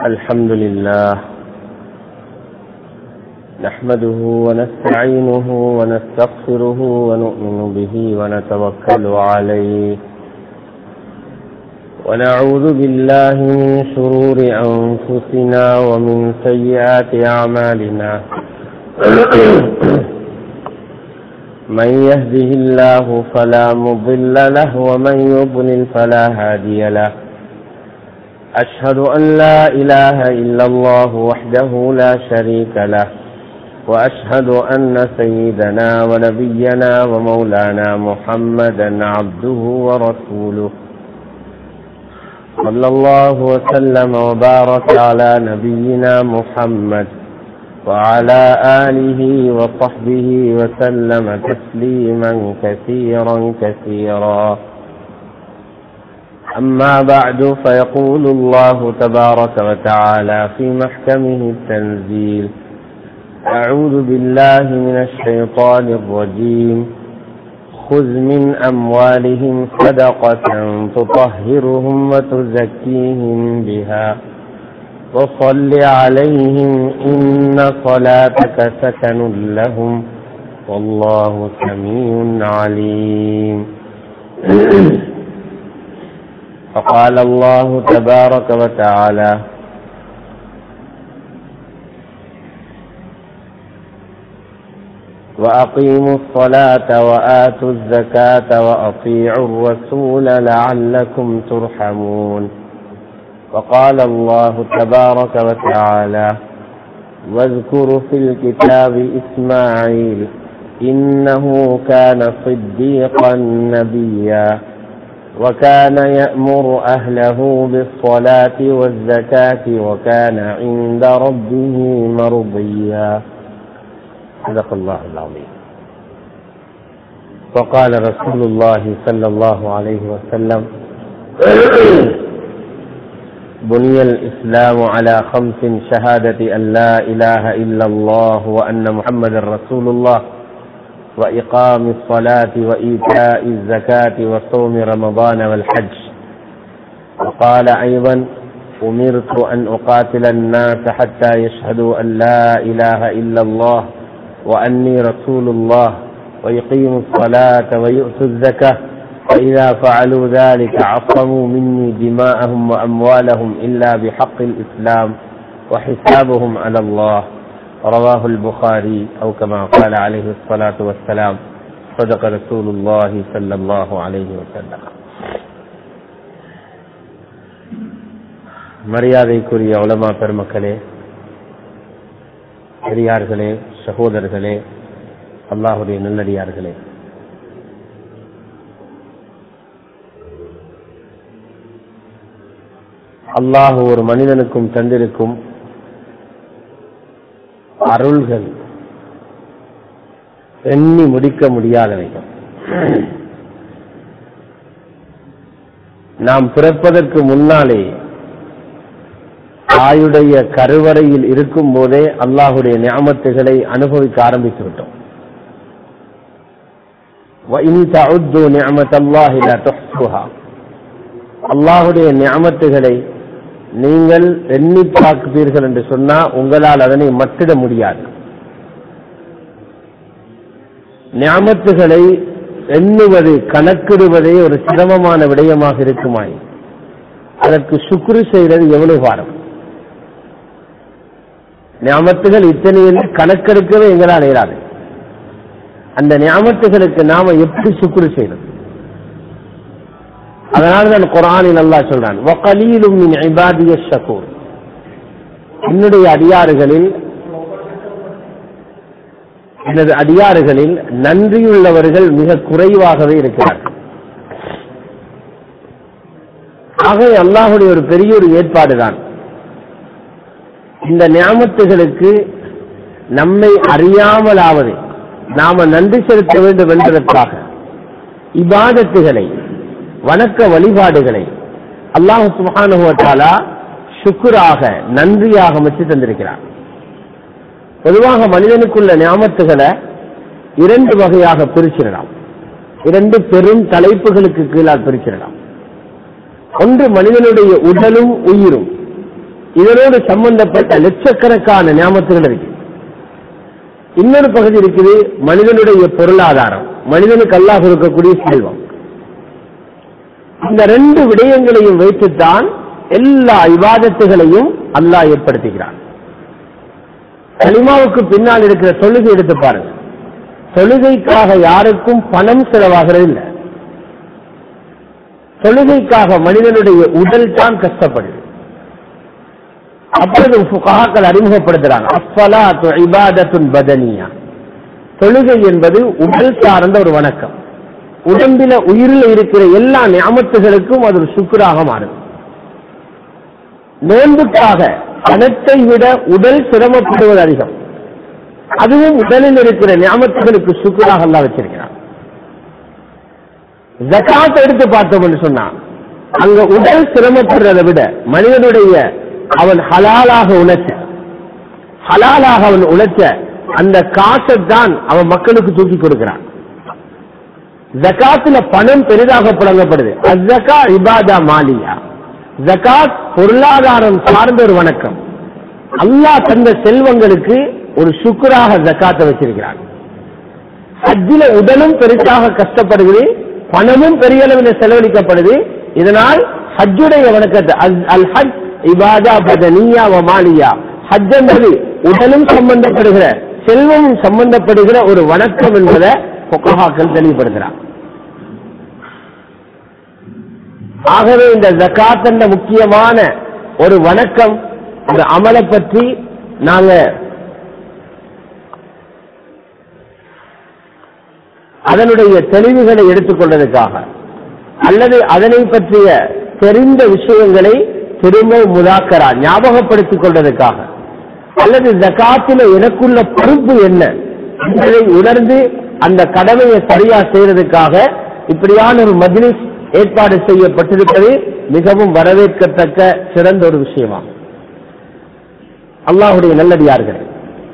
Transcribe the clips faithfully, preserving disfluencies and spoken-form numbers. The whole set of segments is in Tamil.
الحمد لله نحمده ونستعينه ونستغفره ونؤمن به ونتوكل عليه ونعوذ بالله من شرور أنفسنا ومن سيئات أعمالنا من يهده الله فلا مضل له ومن يضلل فلا هادي له أشهد أن لا إله إلا الله وحده لا شريك له وأشهد أن سيدنا ونبينا ومولانا محمدا عبده ورسوله صلى الله وسلم وبارك على نبينا محمد وعلى آله وصحبه وسلم تسليما كثيرا كثيرا أما بعد فيقول الله تبارك وتعالى في محكمه التنزيل أعوذ بالله من الشيطان الرجيم خذ من أموالهم صدقة تطهرهم وتزكيهم بها وصل عليهم إن صلاتك سكن لهم والله سميع عليم فقال الله تبارك وتعالى وأقيموا الصلاة وآتوا الزكاة وأطيعوا الرسول لعلكم ترحمون وقال الله تبارك وتعالى واذكر في الكتاب إسماعيل إنه كان صديقا نبيا وكان يأمر أهله بالصلاة والزكاة وكان عند ربه مرضيا صدق الله العظيم. وقال رسول الله صلى الله عليه وسلم بني الإسلام على خمس شهادة أن لا إله إلا الله وأن محمد رسول الله وإقام الصلاة وإيتاء الزكاة وصوم رمضان والحج. وقال أيضا أمرت أن أقاتل الناس حتى يشهدوا أن لا إله إلا الله وأني رسول الله ويقيموا الصلاة ويؤتوا الزكاة فإذا فعلوا ذلك عصموا مني دماءهم وأموالهم إلا بحق الإسلام وحسابهم على الله. رواه البخاري أو كما قال عليه الصلاة والسلام صدق رسول الله صلى الله عليه وسلم. மரியாதைக்குரிய உலமா பெருமக்களே, பெரியார்களே, சகோதரர்களே, அல்லாஹுடைய நல்லடியார்களே, அல்லாஹ் ஒரு மனிதனுக்கும் தந்திருக்கும் அருள்கள் எண்ணி முடிக்க முடியாதவைகள். நாம் பிறப்பதற்கு முன்னாலே தாயுடைய கருவறையில் இருக்கும் போதே அல்லாஹுடைய நிஅமத்துகளை அனுபவிக்க ஆரம்பித்து விட்டோம். அல்லாஹுடைய நிஅமத்துகளை நீங்கள் எண்ணி பார்ப்பீர்கள் என்று சொன்னா உங்களால் அதனை மட்டிட முடியாது. நிஅமத்துகளை எண்ணுவது, கணக்கிடுவதே ஒரு சிரமமான விடயமாக இருக்குமாய் அதற்கு சுக்ரு செய்வது எவ்வளவு பாரம். நிஅமத்துகள் இத்தனை கணக்கெடுக்கவே எங்களால் இயலாது. அந்த நிஅமத்துகளுக்கு நாம எப்படி சுக்ரு செய்வது? அதனால்தான் குர்ஆனில் அல்லாஹ் சொல்றான் வகலீலும் மின் இபாதியஷ் ஷகூர், என்னுடைய அடியாறுகளில் எனது அடியாறுகளில் நன்றியுள்ளவர்கள் மிக குறைவாகவே இருக்கிறார்கள். ஆகவே அல்லாஹுடைய ஒரு பெரிய ஒரு ஏற்பாடுதான் இந்த நிஅமத்துகளுக்கு நம்மை அறியாமலாவது நாம நன்றி செலுத்த வேண்டும் என்பதற்காக இபாதத்துகளை, வணக்க வழிபாடுகளை அல்லாஹ் சுப்ஹானஹு வ தஆலா ஷுக்ராக, நன்றியாக அமைச்சு தந்திருக்கிறார். பொதுவாக மனிதனுக்குள்ள நியாமத்துகளை இரண்டு வகையாக பிரிச்சிடலாம். இரண்டு பெரும் தலைப்புகளுக்கு கீழால் பிரிச்சிடலாம். ஒன்று மனிதனுடைய உடலும் உயிரும். இதனோடு சம்பந்தப்பட்ட லட்சக்கணக்கான நியாமத்துகள் இருக்கு. இன்னொரு பகுதி இருக்குது மனிதனுடைய பொருளாதாரம், மனிதனுக்கு அல்லாஹ் இருக்கக்கூடிய செல்வம். இந்த ரெண்டு விடயங்களையும் வைத்துத்தான் எல்லா இபாதத்துகளையும் அல்லாஹ் ஏற்படுத்துகிறான். கலிமாவுக்கு பின்னால் இருக்கிற தொழுகை எடுத்து பாருங்க. தொழுகைக்காக யாருக்கும் பணம் செலவாகிறது இல்லை. தொழுகைக்காக மனிதனுடைய உடல் தான் கஷ்டப்படுது. அப்பொழுது ஃபுகஹாக்கள் அறிமுகப்படுத்துறாங்க, அஸ்ஸலாத்து இபாதத்துன் பதனியா. தொழுகை என்பது உடல் சார்ந்த ஒரு வணக்கம். உடம்பில உயிரில் இருக்கிற எல்லா நியாமத்துகளுக்கும் அது ஒரு சுக்ராக மாறும். நோன்புக்காக பணத்தை விட உடல் சிரமப்படுவது அதிகம். அதுவும் உடலில் இருக்கிற நியாமத்துகளுக்கு சுக்ராக அல்லாஹ் வச்சிருக்கிறான். ஜகாத் எடுத்து பார்த்தோம்னு சொன்னா அங்க உடல் சிரமப்படுறதை விட மனிதனுடைய அவன் ஹலாலாக உழைச்ச ஹலாலாக அவன் உழைச்ச அந்த காசை தான் அவன் மக்களுக்கு தூக்கி கொடுக்கிறான். ஜகாத்துல பணம் பெரிதாக புழங்கப்படுது. அஸ்ஸகா இபாதா மாலியா. ஜகாத் பொருளாதாரம் சார்ந்த ஒரு வணக்கம். அல்லாஹ் தந்த செல்வங்களுக்கு ஒரு சுக்ராக ஜகாத்தை வச்சிருக்கிறான். ஹஜ்ஜில உடலும் பெரிதாக கஷ்டப்படுகிறது, பணமும் பெரிய அளவில் செலவழிக்கப்படுது. இதனால் ஹஜ்ஜுடைய வணக்கத்தை அல் ஹஜ் இபாதா பதனியா வ மாலியா. ஹஜ் என்பது உடலும் சம்பந்தப்படுகிற செல்வமும் சம்பந்தப்படுகிற ஒரு வணக்கம் என்பதை ஃபுகஹாக்கள் தெளிவுபடுத்துறார். ஆகவே இந்த ஜகாத் என்ற முக்கியமான ஒரு வணக்கம், ஒரு அமலை பற்றி நாங்க அதனுடைய தெளிவுகளை எடுத்துக்கொண்டதுக்காக அல்லது அதனை பற்றிய தெரிந்த விஷயங்களை திரும்ப முதாக்கரா ஞாபகப்படுத்திக் கொண்டதுக்காக அல்லது ஜகாத்தில எனக்குள்ள பொறுப்பு என்ன என்பதை உணர்ந்து அந்த கடமையை சரியா செய்யறதுக்காக இப்படியான ஒரு மஜ்லிஸ் ஏற்பாடு செய்யப்பட்டிருப்பது மிகவும் வரவேற்கத்தக்க சிறந்த ஒரு விஷயமாகும். அல்லாஹ்வுடைய நல்லடியார்களே,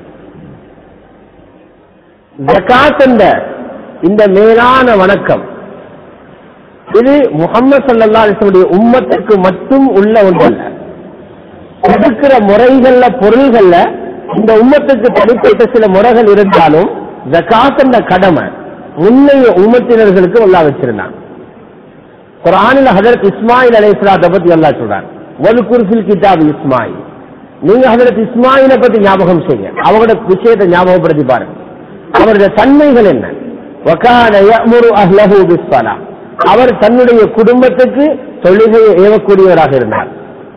ஜகாத் என்ற இந்த மேலான வணக்கம் இது முஹம்மது ஸல்லல்லாஹு அலைஹி வஸல்லம் உம்மத்துக்கு மட்டும் உள்ள ஒன்றல்ல. கொடுக்கிற முறைகள்ல பொருள்கள்ல இந்த உம்மத்துக்கு தனிப்பட்ட சில முறைகள் இருந்தாலும் ஜகாத் என்ற கடமை முன்னைய உம்மத்தினர்களுக்கு அல்லாஹ் வச்சிருந்தான். குர்ஆனில் ஹஜரத் இஸ்மாயில் அலைஹிஸ்ஸலாத்தை பத்தி அல்லாஹ் சொல்றான், வல்குர் ஃபில் கிதாப் இஸ்மாயில். நீங்க ஹஜரத் இஸ்மாயிலை பத்தி ஞாபகம் செய்யுங்க, அவங்களோட விஷயத்தை ஞாபகப்படுத்தி பாருங்க. அவருடைய தன்மைகள் என்ன? வகான யஅமுரு அஹ்லஹு பிஸ்ஸலாத். அவர் தன்னுடைய குடும்பத்துக்கு தொழுகையை ஏவக்கூடியவராக இருந்தார்.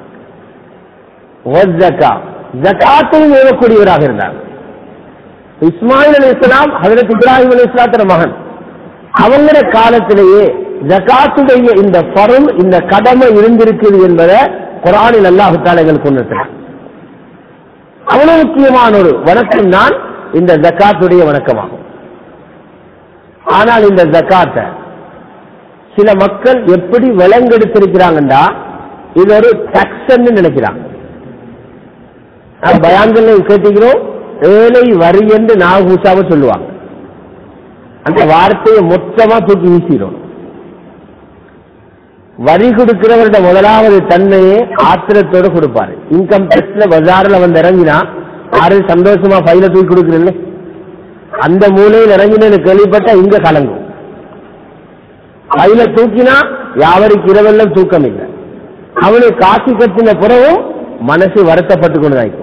ஜகாத்தையும் ஏவக்கூடியவராக இருந்தார். இஸ்மாயில் அலைஹிஸ்ஸலாம் ஹஜரத் இப்ராஹிம் அலைஹிஸ்ஸலாத்தோட மகன். அவங்களோட காலத்திலேயே ஜகாத்துடைய இந்த ஃபர்ல், இந்த கடமை இருந்திருக்குது என்பதை குர்ஆனில் அல்லாஹ் தஆலா எங்களுக்கு உணர்த்துறார். அவ்வளவு முக்கியமான ஒரு வணக்கம் தான் இந்த ஜகாத்துடைய வணக்கமாகும். ஆனால் இந்த ஜகாத்தை சில மக்கள் எப்படி விலங்கெடுத்திருக்கிறாங்கண்டா இது ஒரு டாக்ஸ் நினைக்கிறாங்க. பயான்கள் கேட்டுக்கிறோம், ஏழை வரி என்று நாகூசாவை சொல்லுவாங்க. அந்த வார்த்தையை மொத்தமா தூக்கி வீசிடும். வரி கொடுக்கிறவருடைய முதலாவது தன்மையே ஆத்திரத்தோடு கொடுப்பாரு. இன்கம் டேக்ஸ்ல பஜாரில் வந்து இறங்கினா யாரு சந்தோஷமா பையில தூக்கி கொடுக்குறீங்களே, அந்த மூலையில் இறங்கினு கேள்விப்பட்ட இங்க கலங்கும். பையில தூக்கினா யாவருக்கு இரவெல்லாம் தூக்கம் இல்லை. அவனுக்கு காசு கட்டின பிறகும் மனசு வருத்தப்பட்டு கொண்டுதான்.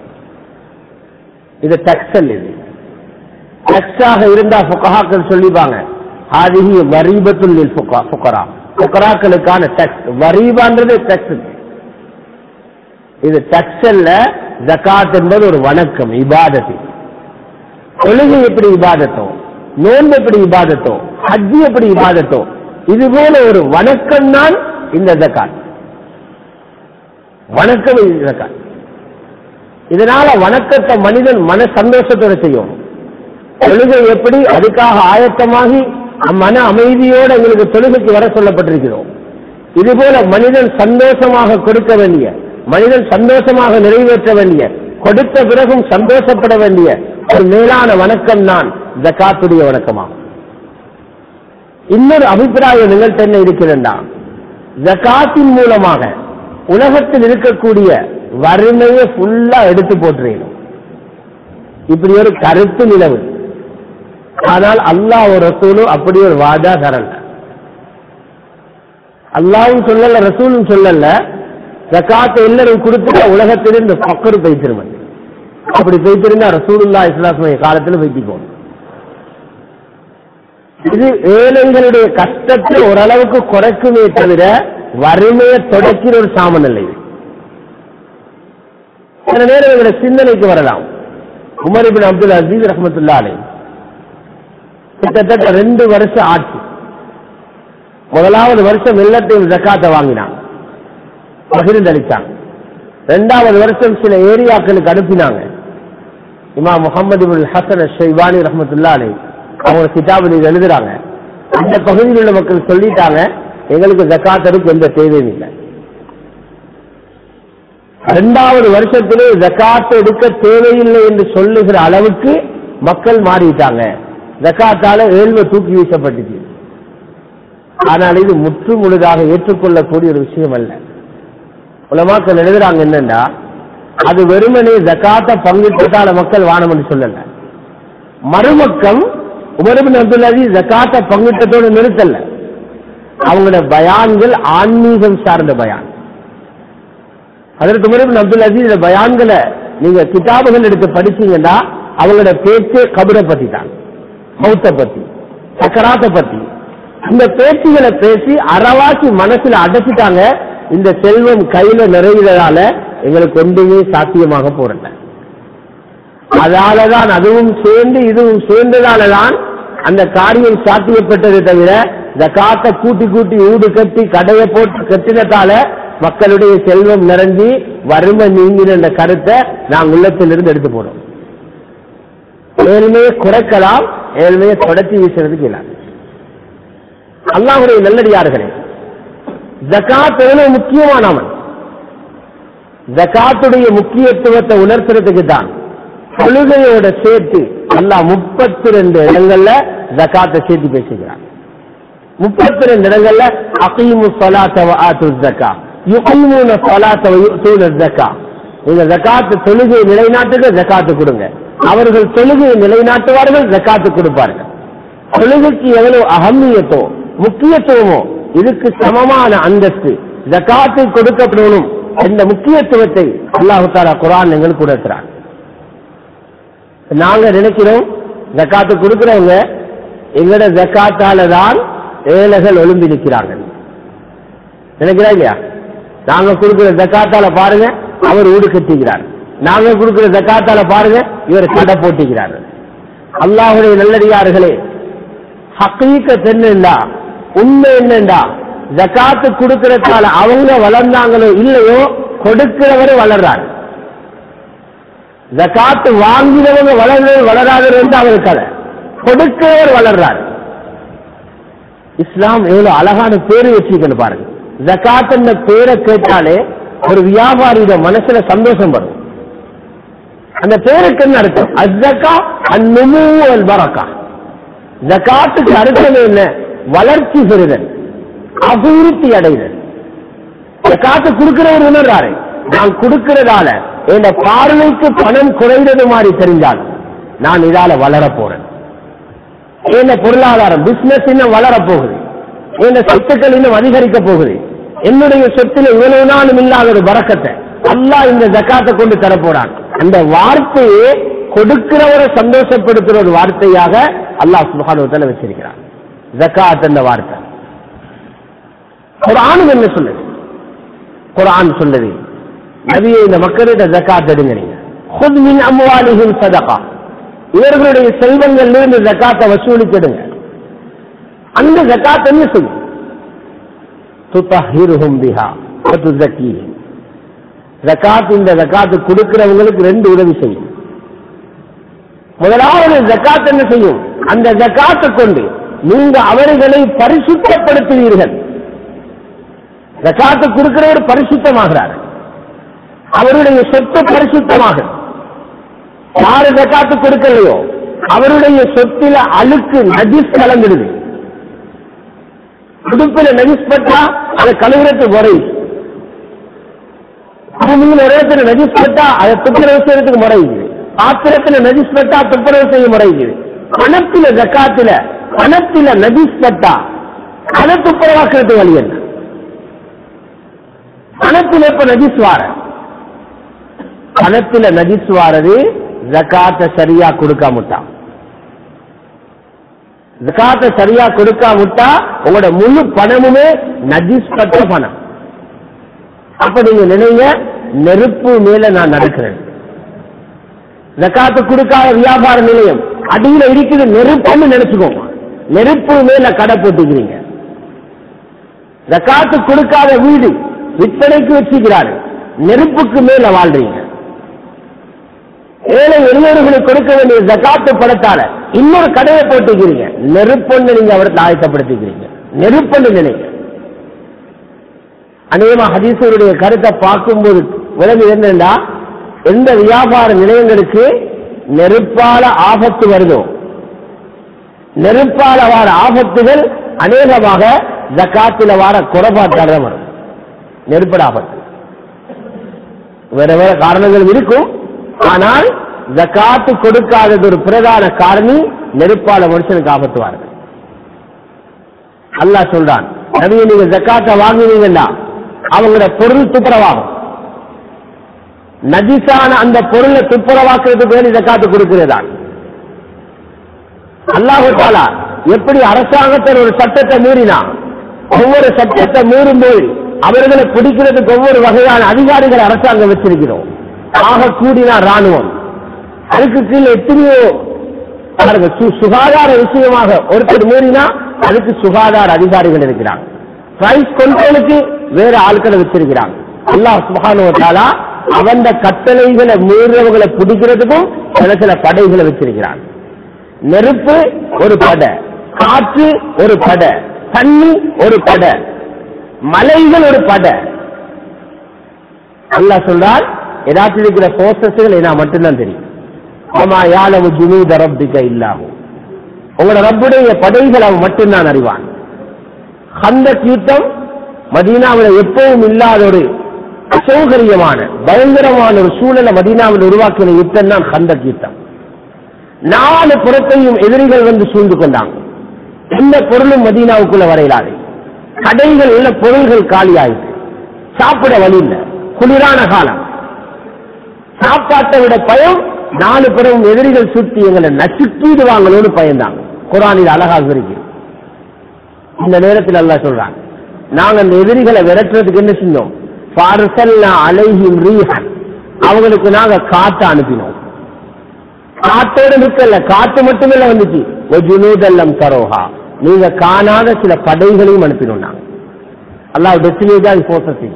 இது டக்ஸல். இது டக்ஸாக இருந்தா ஃபுகஹாக்கள் சொல்லிப்பாங்க, ஹாதிஹி வரீபத்துல் லில் ஃபுகரா. ஃபுகராக்களுக்கான டக்ஸ். வரீபான்றது டக்ஸ். இது டக்ஸல்ல ஜகாத் என்பது ஒரு வணக்கம், இபாதத்து. தொழுகை எப்படி இபாதத்தோ, நோன்பு எப்படி இபாதத்தோ, ஹஜ் எப்படி இபாதத்தோ, இது போல ஒரு வணக்கம் தான் இந்த ஜகாத். வணக்கம் ஜகாத். இதனால வணக்கத்தை மனிதன் மன சந்தோஷத்தோட செய்யும். தொழுகை எப்படி அதுக்காக ஆயத்தமாகி மன அமைதியோடு எங்களுக்கு தொழுகைக்கு வர சொல்லப்பட்டிருக்கிறோம். இதுபோல மனிதன் சந்தோஷமாக கொடுக்க வேண்டிய, மனிதன் சந்தோஷமாக நிறைவேற்ற வேண்டிய, கொடுத்த பிறகும் சந்தோஷப்பட வேண்டிய ஒரு மேலான வணக்கம் தான் ஜகாத்துடைய வணக்கமாகும். இன்னொரு அபிப்பிராயம் நிகழ்ச்சி என்ன இருக்கிறதா, ஜகாத்தின் மூலமாக உலகத்தில் இருக்கக்கூடிய வறுமையை ஃபுல்லா எடுத்து போட்டுறீங்க. இப்படி ஒரு கருத்து நிலவு. ஆனால் அல்லாஹ் ஒரு ரசூலும் அப்படி ஒரு வாதா தரல. அல்லாஹ்வும் சொல்லல, ரசூலும் சொல்லல ஜகாத் எல்லாரும் கொடுத்துட்டா உலகத்தில் இந்த பக்கரு பைத்திருமன். அப்படி பைத்திருந்தா ரசூலுல்லாஹி ஸல்லல்லாஹு அலைஹி வஸல்லம் காலத்தில் பைத்திப்போம். இது ஏழைகளுடைய கஷ்டத்தை ஓரளவுக்கு குறைக்குமே தவிர வறுமையை தொடக்கிற ஒரு சாமன் இல்லை. சில நேரம் எங்களுடைய சிந்தனைக்கு வரலாம். உமர் இப்னு அப்துல் அசீஸ் ரஹ்மத்துல்லாஹி அலைஹி கிட்டத்தட்ட ரெண்டு வருஷம் ஆட்சி. முதலாவது வருஷம் எல்லாத்தையும் ஜக்காத்தை வாங்கினாங்க, பகிர்ந்தளித்தாங்க. இரண்டாவது வருஷம் சில ஏரியாக்களுக்கு அனுப்பினாங்க. இமாம் முஹம்மது இப்னு ஹசன் அஷ்-ஷைபானி ரஹ்மத்துல்லாஹி அலைஹி அவங்க கிதாபில் எழுதுறாங்க, இந்த பகுதியில் உள்ள மக்கள் சொல்லிட்டாங்க எங்களுக்கு ஜக்காத் எடுக்க எந்த தேவையும் இல்லை. இரண்டாவது வருஷத்திலே ஜக்காத் எடுக்க தேவையில்லை என்று சொல்லுகிற அளவுக்கு மக்கள் மாறிட்டாங்க. ஜக்காத்தால ஏழ்மை தூக்கி வீசப்பட்டுச்சு. ஆனால் இது முற்று முழுதாக ஏற்றுக்கொள்ளக்கூடிய ஒரு விஷயம் அல்ல. உலமாக்கள் எழுதுறாங்க என்னன்னா, அது வெறுமனே ஜக்காத்தை பங்கிட்டதால மக்கள் வானம் என்று சொல்லல. மறுபக்கம் உமர் இப்னு அப்துல் அசீஸ் ஜக்காத்தை பங்கிட்டதோடு நிறுத்தல. அவங்களோட பயான்கள் ஆன்மீகம் சார்ந்த பயான். அதற்கு உமர் இப்னு அப்துல் அசீஸ் பயான்களை நீங்க கிதாபுகள் எடுத்து படிச்சீங்கன்னா அவங்களோட பேச்சு கபரை பத்தி தான், மௌத்த பத்தி, சக்கராத்தை பத்தி. இந்த பேச்சுகளை பேசி அறவாசி மனசுல அடைச்சிட்டாங்க. இந்த செல்வம் கையில நிறைவதால எங்களுக்கு ஒன்றுமே சாத்தியமாக போறல. அதாலதான் அதுவும் சேர்ந்து இதுவும் சேர்ந்ததாலதான் அந்த காரியம் சாத்தியப்பட்டதை தவிர ஜகாத்தை கூட்டி கூட்டி ஊடு கட்டி கடையை போட்டு கட்டினத்தால மக்களுடைய செல்வம் நிறைஞ்சி வறுமை நீங்கின அந்த கருத்தை நாங்கள் உள்ளத்திலிருந்து எடுத்து போறோம். ஏழ்மையை குறைக்கலாம், ஏழ்மையை தொடர்ச்சி வீசுறதுக்கு இல்லாது. அல்லாஹ்வுடைய நல்லடியார்களே, ஜகாத் எவ்வளவு முக்கியமானவன். ஜகாத்துடைய முக்கியத்துவத்தை உணர்த்துறதுக்கு தான் தொழுகையோட சேர்த்து அல்லாஹ் முப்பத்தி ரெண்டு இடங்கள்ல ஜகாத்தை சேர்த்து பேசுகிறான். முப்பத்தி ரெண்டு இடங்கள்ல அகீமு ஸலாத்த வ ஆத்து ஸக்கா, யுகீமுன ஸலாத்த வ யுத்தூன ஸக்கா. நீங்க ஜகாத் தொழுகையை நிலைநாட்டுங்க, ஜகாத்து கொடுங்க. அவர்கள் தொழுகையை நிலைநாட்டுவார்கள், ஜகாத்து கொடுப்பார்கள். தொழுகைக்கு எவ்வளவு அகமியத்தோ முக்கியத்துவமோ இதுக்கு சமமான அந்தஸ்து ஜகாத்தை கொடுக்கப்படணும் என்ற முக்கியத்துவத்தை அல்லாஹ் தஆலா குர்ஆன் எங்களுக்கு உணர்த்துறார். நாங்க நினைக்கிறோம் ஜகாத்து கொடுக்கிறவங்க எங்களோட ஜகாத்தால தான் ஏழைகள் ஒழும்பி நிற்கிறார்கள் நினைக்கிறா இல்லையா? நாங்க கொடுக்கிற ஜகாத்தால பாருங்க அவர் வீடு கட்டிக்கிறார், நாங்க கொடுக்கிற ஜகாத்தால பாருங்க இவர் கடை போட்டிக்கிறார். அல்லாஹ்வுடைய நல்லடியார்களே, ஹக்கீகத் என்னண்டா, உண்மை என்னண்டா, ஜகாத்து கொடுக்கிறதால அவங்க வளர்ந்தாங்களோ இல்லையோ கொடுக்கிறவர் வளர்றார். ஜகாத்து வாங்கினவங்க வளர்றது வளராதவர் என்று அவருக்கு கதை, கொடுக்கிறவர் வளர்றார். இஸ்லாம் எவ்வளவு அழகான பேரு வச்சுக்கணும் பாருங்க. ஜகாத் என்ற பேரை கேட்டாலே ஒரு வியாபாரியோட மனசுல சந்தோஷம் வரும். அந்த பேருக்கு என்ன அர்த்தம்? அஸ்ஸகா அந்நுமு வல் பரக்கா. ஜகாத்துக்கு அர்த்தம் என்ன? வளர்ச்சி பெறுதல், அபிவிருத்தி அடைதல். ஜகாத்து கொடுக்கிறவர் உணர்றாரு, நான் கொடுக்கிறதால என் பார்வைக்கு பணம் குறைந்தது மாதிரி தெரிஞ்சால் நான் இதால வளர போறேன். என் பொருளாதாரம் பிசினஸ் இன்னும் வளர போகுது, என் சொத்துக்கள் இன்னும் அதிகரிக்க போகுது, என்னுடைய சொத்துல இவ்வளவு நாளும் இல்லாத ஒரு பரக்கத்தை அல்லாஹ் இந்த ஜகாத்தை கொண்டு தரப்போறான். அந்த வார்த்தையை கொடுக்கிறவரை சந்தோஷப்படுத்துற ஒரு வார்த்தையாக அல்லாஹ் சுப்ஹானஹு வ தஆலா வச்சிருக்கிறார். ஜகாத் என்ற வார்த்தை குர்ஆன் என்ன சொல்லுது? குர்ஆன் சொல்லுது, நபியே இந்த மக்களிட ஜகாத் எடுங்க, நீங்க குத் மின் அம்வாலிஹிம் ஸதகா, இவர்களுடைய செல்வங்கள்ல இருந்து ஜகாத்தை வசூலிச்சிடுங்க. அந்த ஜகாத் என்ன செய்யும்? துதஹிருஹும் பிஹா வ துஸக்கீஹிம். ஜகாத், இந்த ஜகாத் கொடுக்கிறவங்களுக்கு ரெண்டு உதவி செய்யும். முதலாவது ஜகாத் என்ன செய்யும்? அந்த ஜகாத்தை கொண்டு நீங்க அவர்களை பரிசுத்தப்படுத்துவீர்கள். ஜகாத்து கொடுக்கிறவர் பரிசுத்தமாகிறார், அவருடைய சொத்து பரிசுத்தமாக. யாரு ஜகாத்து கொடுக்கலையோ அவருடைய சொத்தில அழுக்கு நஜிஸ் கலந்துடுது. உடுப்பில நஜிஸ் பட்டா அதை கழுவுறது குறை. பூமியில பூமியில் ஒரு இடத்துல நஜிஸ் பட்டா அதை துப்புரவு செய்யறதுக்கு முறையுது, பாத்திரத்துல நஜிஸ் பட்டா துப்புரவு செய்ய முறையுது. பணத்தில ஜக்காத்துல பணத்தில நஜிஸ் பட்டா அதை துப்புரவாக்குறது வழி என்ன? பணத்தில இப்ப நஜிஸ் வார பணத்தில நஜிஸ் வாரது ஜக்காத்த சரியா கொடுக்காமட்டா ஜக்காத்த சரியா கொடுக்காமட்டா உங்களோட முழு பணமுமே நஜிஸ் பட்ட பணம். அப்ப நீங்க நினைங்க, நெருப்பு மேல நான் நடக்கிறேன். ஜக்காத்து கொடுக்காத வியாபார நிலையம் அடியில இருக்குது நெருப்புன்னு நினைச்சுக்கோங்க. நெருப்பு மேல கடை போட்டுக்கிறீங்க. ஜக்காத்து கொடுக்காத வீடு விற்பனைக்கு வச்சுக்கிறாரு, நெருப்புக்கு மேல வாழ்றீங்க. ஏழை எளியவர்களுக்கு கொடுக்க வேண்டிய ஜக்காத்து படத்தால இன்னொரு கடையை போட்டுக்கிறீங்க. நெருப்புன்னு நீங்க அவருக்கு ஆயத்தப்படுத்திக்கிறீங்க. நெருப்புன்னு நினைங்க. அநேகமா ஹதீஸருடைய கருத்தை பார்க்கும்போது விலங்கு என்னன்னா, எந்த வியாபார நிலையங்களுக்கு நெருப்பால ஆபத்து வருதோ, நெருப்பால வார ஆபத்துகள் அநேகமாக ஜக்காத்தில வார குறைபாட்டாக வரும். நெருப்பட ஆபத்து வேற வேற காரணங்கள் இருக்கும், ஆனால் ஜக்காத்து கொடுக்காதது ஒரு பிரதான காரணி நெருப்பால மனுஷனுக்கு ஆபத்து வருது. அல்லாஹ் சொல்றான், நபியே நீங்க ஜக்காத்தை வாங்குவீங்கன்னா அவங்களோட பொருள் துப்புரவாகும். நஜிசான அந்த பொருளை துப்புரவாக்குறதுக்கு வேண்டி ஜக்காத்து கொடுக்கிறதான். அல்லாஹ் தஆலா எப்படி அரசாங்கத்தில் ஒரு சட்டத்தை மீறினா, ஒவ்வொரு சட்டத்தை மீறும் போது அவர்களை பிடிக்கிறதுக்கு ஒவ்வொரு வகையான அதிகாரிகளை அரசாங்கம் வச்சிருக்கிறோம். ஆக கூடினா ராணுவம், அதுக்கு கீழே எத்தனையோ சுகாதார விஷயமாக ஒருத்தர் மீறினா அதுக்கு சுகாதார அதிகாரிகள் இருக்கிறாங்க. பிரைஸ் கண்ட்ரோலுக்கு வேற ஆட்களை வச்சிருக்கிறாங்க. அல்லாஹ் சுப்ஹானஹு வ தஆலா அவன் கட்டளைகளை மீறவர்களை பிடிக்கிறதுக்கும் சில சில படைகளை வச்சிருக்கிறாங்க. நெருப்பு ஒரு படை, காற்று ஒரு படை, தண்ணி ஒரு படை, மலைகள் ஒரு படை. அல்லாஹ் சொல்றால் ஏதாச்சும் இருக்கிற போர்சஸ்கள் என்ன மட்டும்தான் தெரியும். ஆமா யாலமு ஜுனூத ரப்பிக இல்லாஹு, உங்களோட ரப்புடைய படைகள் அவன் மட்டும்தான் அறிவான். ஹந்தக் யுத்தம் மதீனாவில் எப்பவும் இல்லாத ஒரு அசௌகரியமான பயங்கரமான ஒரு சூழலை மதீனாவில் உருவாக்கின யுத்தம் தான் ஹந்தக் யுத்தம். நாலு புறத்தையும் எதிரிகள் வந்து சூழ்ந்து கொண்டாங்க. எந்த பொருளும் மதீனாவுக்குள்ள வரையிலாது. கடைகள் உள்ள பொருள்கள் காலியாயிட்டு, சாப்பிட வழி இல்லை, குளிரான காலம், சாப்பாட்டை விட பயம். நாலு புறமும் எதிரிகள் சுற்றி எங்களை நசுக்கிடுவாங்களோடு பயந்தாங்க. குர்ஆனில் அழகாக இருக்கு. இந்த நேரத்தில் அல்லாஹ் சொல்றாங்க, நாங்க அந்த எதிரிகளை விரட்டுறதுக்கு என்ன செஞ்சோம்? ஃபர்சல்னா அலைஹிம் ரீஹன், அவங்களுக்கு நாங்க காற்று அனுப்பினோம். காற்றோடு நிற்கல, காற்று மட்டுமே வந்துச்சு. வஜுனூதல்லம் தரோஹா, நீங்க காணாத சில படைகளையும் அனுப்பினோம். நாங்க அல்லாஹ் டெஸ்டினேஜ் போர்சஸ்.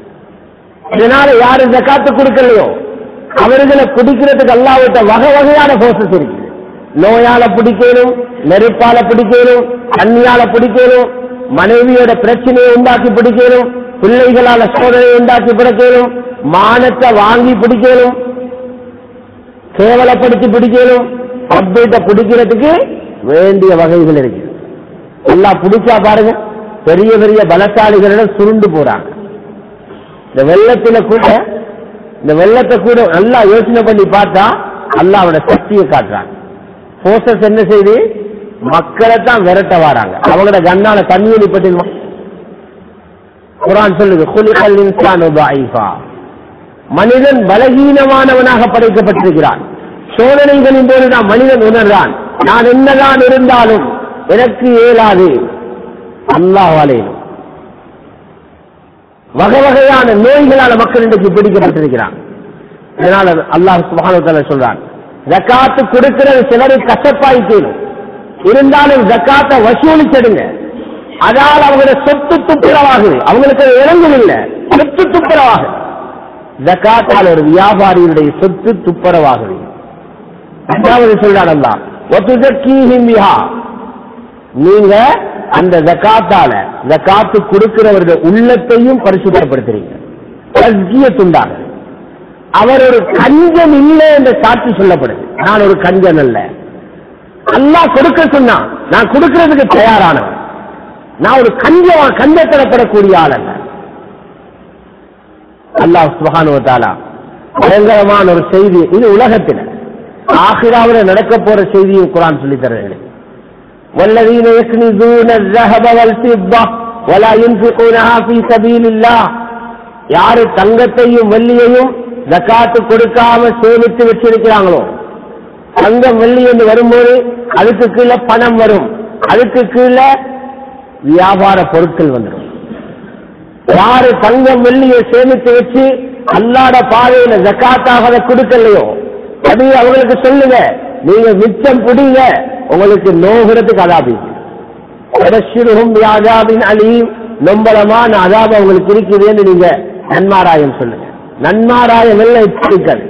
இதனால யாரு ஜக்காத்து கொடுக்கலையோ அவர்களை பிடிக்கிறதுக்கு அல்லாஹ்விட்ட வகை வகையான போர்சஸ் இருக்கு. நோயால பிடிக்கணும், நெருப்பால பிடிக்கணும், தண்ணியால பிடிக்கணும், மனைவியோட பிரச்சனையை உண்டாக்கி பிடிக்கணும், பிள்ளைகளால சோதனையை உண்டாக்கி பிடிக்கணும், மானத்தை வாங்கி பிடிக்கணும், கேவலப்படுத்தி பிடிக்கணும். அப்பீட்ட பிடிக்கிறதுக்கு வேண்டிய வகைகள் இருக்கு. எல்லாம் பிடிச்சா பாருங்க, பெரிய பெரிய பலசாலிகளிடம் சுருண்டு போறாங்க. இந்த வெள்ளத்தில கூட இந்த வெள்ளத்தை கூட நல்லா யோசனை பண்ணி பார்த்தா அல்லாஹ்வோட சக்தியை காட்டுறாங்க. போர்சஸ் என்ன செய்து மக்களை தான் விரட்ட வராங்க. அவங்களோட கண்ணால தண்ணி வெளிப்பட்டு குர்ஆன் சொல்லுது, குலிகல் இன்சானு தஈஃபா, மனிதன் பலகீனமானவனாக படைக்கப்பட்டிருக்கிறான். சோதனைகளின் போது நான் மனிதன் உணர்றான், நான் என்னதான் இருந்தாலும் எனக்கு இயலாது. அல்லாஹ்வாலே வகை வகையான நோய்களால மக்கள் இன்றைக்கு பிடிக்கப்பட்டிருக்கிறான். இதனால அல்லாஹ் சுப்ஹானஹு வ தஆலா சொல்றான், ஜக்காத்து கொடுக்கிறது சிலருக்கு கசப்பாய்க்கணும், இருந்தாலும் ஜக்காத்தை வசூலிச்சிடுங்க. அதால் அவங்களோட சொத்து துப்புரவாகுது, அவங்களுக்கு இறங்குதில்லை, சொத்து துப்புரவாகுது. ஜக்காத்தால் ஒரு வியாபாரியுடைய சொத்து துப்புரவாகுது. அதாவது சொல்றான் அல்லாஹ், வதுஸக்கீஹிம் பிஹா, நீங்க அந்த ஜக்காத்தால ஜக்காத்து கொடுக்கிறவருடைய உள்ளத்தையும் பரிசுத்தப்படுத்துறீங்க, தஸ்கியத்துண்டாக. அவர் ஒரு கஞ்சன் இல்லை என்ற சாட்சி சொல்லப்படுது. நான் ஒரு கஞ்சன் அல்ல, அல்லாஹ் கொடுக்க சொன்னா நான் கொடுக்கிறதுக்கு தயாரானவன், நான் ஒரு கஞ்ச கஞ்சத்தரப்படக்கூடிய ஆள் அல்ல. அல்லாஹ் சுப்ஹானஹு வ தஆலா பயங்கரமான ஒரு செய்தி. இது உலகத்தில் ஆகிராவில் நடக்க போற செய்தியும் குர்ஆன் சொல்லி தருகிறது. வல்லதீன யக்னிஸூன الذهب والفضة ولا ينفقونها في سبيل الله. யாரு தங்கத்தையும் வெள்ளியையும் ஜகாத் கொடுக்காம சேமித்து வச்சிருக்கிறாங்களோ, தங்கம் வெள்ளி என்று வரும்போது அதுக்கு கீழே பணம் வரும், அதுக்கு கீழே வியாபார பொருட்கள் வந்துடும். யாரு தங்கம் வெள்ளியை சேமித்து வச்சு அல்லாஹ்ட பாதையில ஜகாத்தாக அதை கொடுக்கலையோ, அது அவங்களுக்கு சொல்லுங்க, நீங்க மிச்சம் புடிங்க, உங்களுக்கு நோகிறதுக்கு அதாபி அலீம், நொம்பலமான அதாபம் அவங்களுக்கு இருக்குதுன்னு நீங்க நன்மாராயம் சொல்லுங்க. நன்மாராயம் எல்லாம் எச்சரிக்கல்.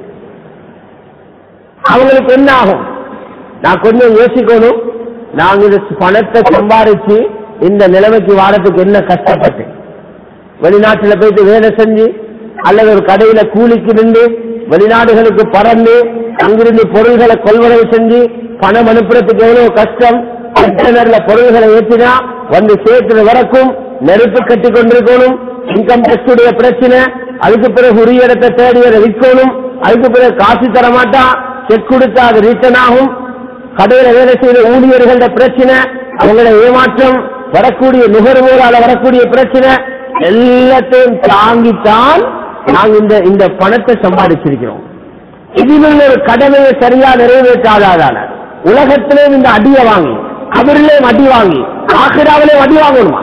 அவங்களுக்கு என்ன ஆகும்? நான் கொஞ்சம் யோசிக்கணும். நாங்க இந்த பணத்தை சம்பாதிச்சு இந்த நிலைமைக்கு வாரத்துக்கு என்ன கஷ்டப்பட்டு, வெளிநாட்டில் போயிட்டு வேலை செஞ்சு அல்லது ஒரு கடையில கூலிக்கு நின்று வெளிநாடுகளுக்கு பறந்து அங்கிருந்து பொருள்களை கொள்வனவு செஞ்சு பணம் அனுப்புறதுக்கு எவ்வளவு கஷ்டம். கண்டெய்னர்ல பொருள்களை ஏற்றினா வந்து சேர்த்து வரைக்கும் நெருப்பு கட்டி கொண்டிருக்கணும். இன்கம் டேக்ஸுடைய பிரச்சனை, அதுக்கு பிறகு உரிய இடத்தை தேடி அதை விற்கணும், அதுக்கு பிறகு காசு தர மாட்டான், செக் கொடுத்தா அது ரிட்டர்ன் ஆகும். கடையில வேலை செய்த ஊழியர்கள பிரச்சனை, அவங்கள ஏமாற்றம், வரக்கூடிய நுகர்வோரால வரக்கூடிய பிரச்சனை எல்லாத்தையும் தாங்கித்தான் நாங்க இந்த இந்த பணத்தை சம்பாதிச்சிருக்கிறோம். இதில் ஒரு கடமையை சரியா நிறைவேற்றாதான உலகத்திலே இந்த அடியை வாங்கி, அவரிலே அடி வாங்கி, ஆகிராவிலே அடி வாங்கணுமா?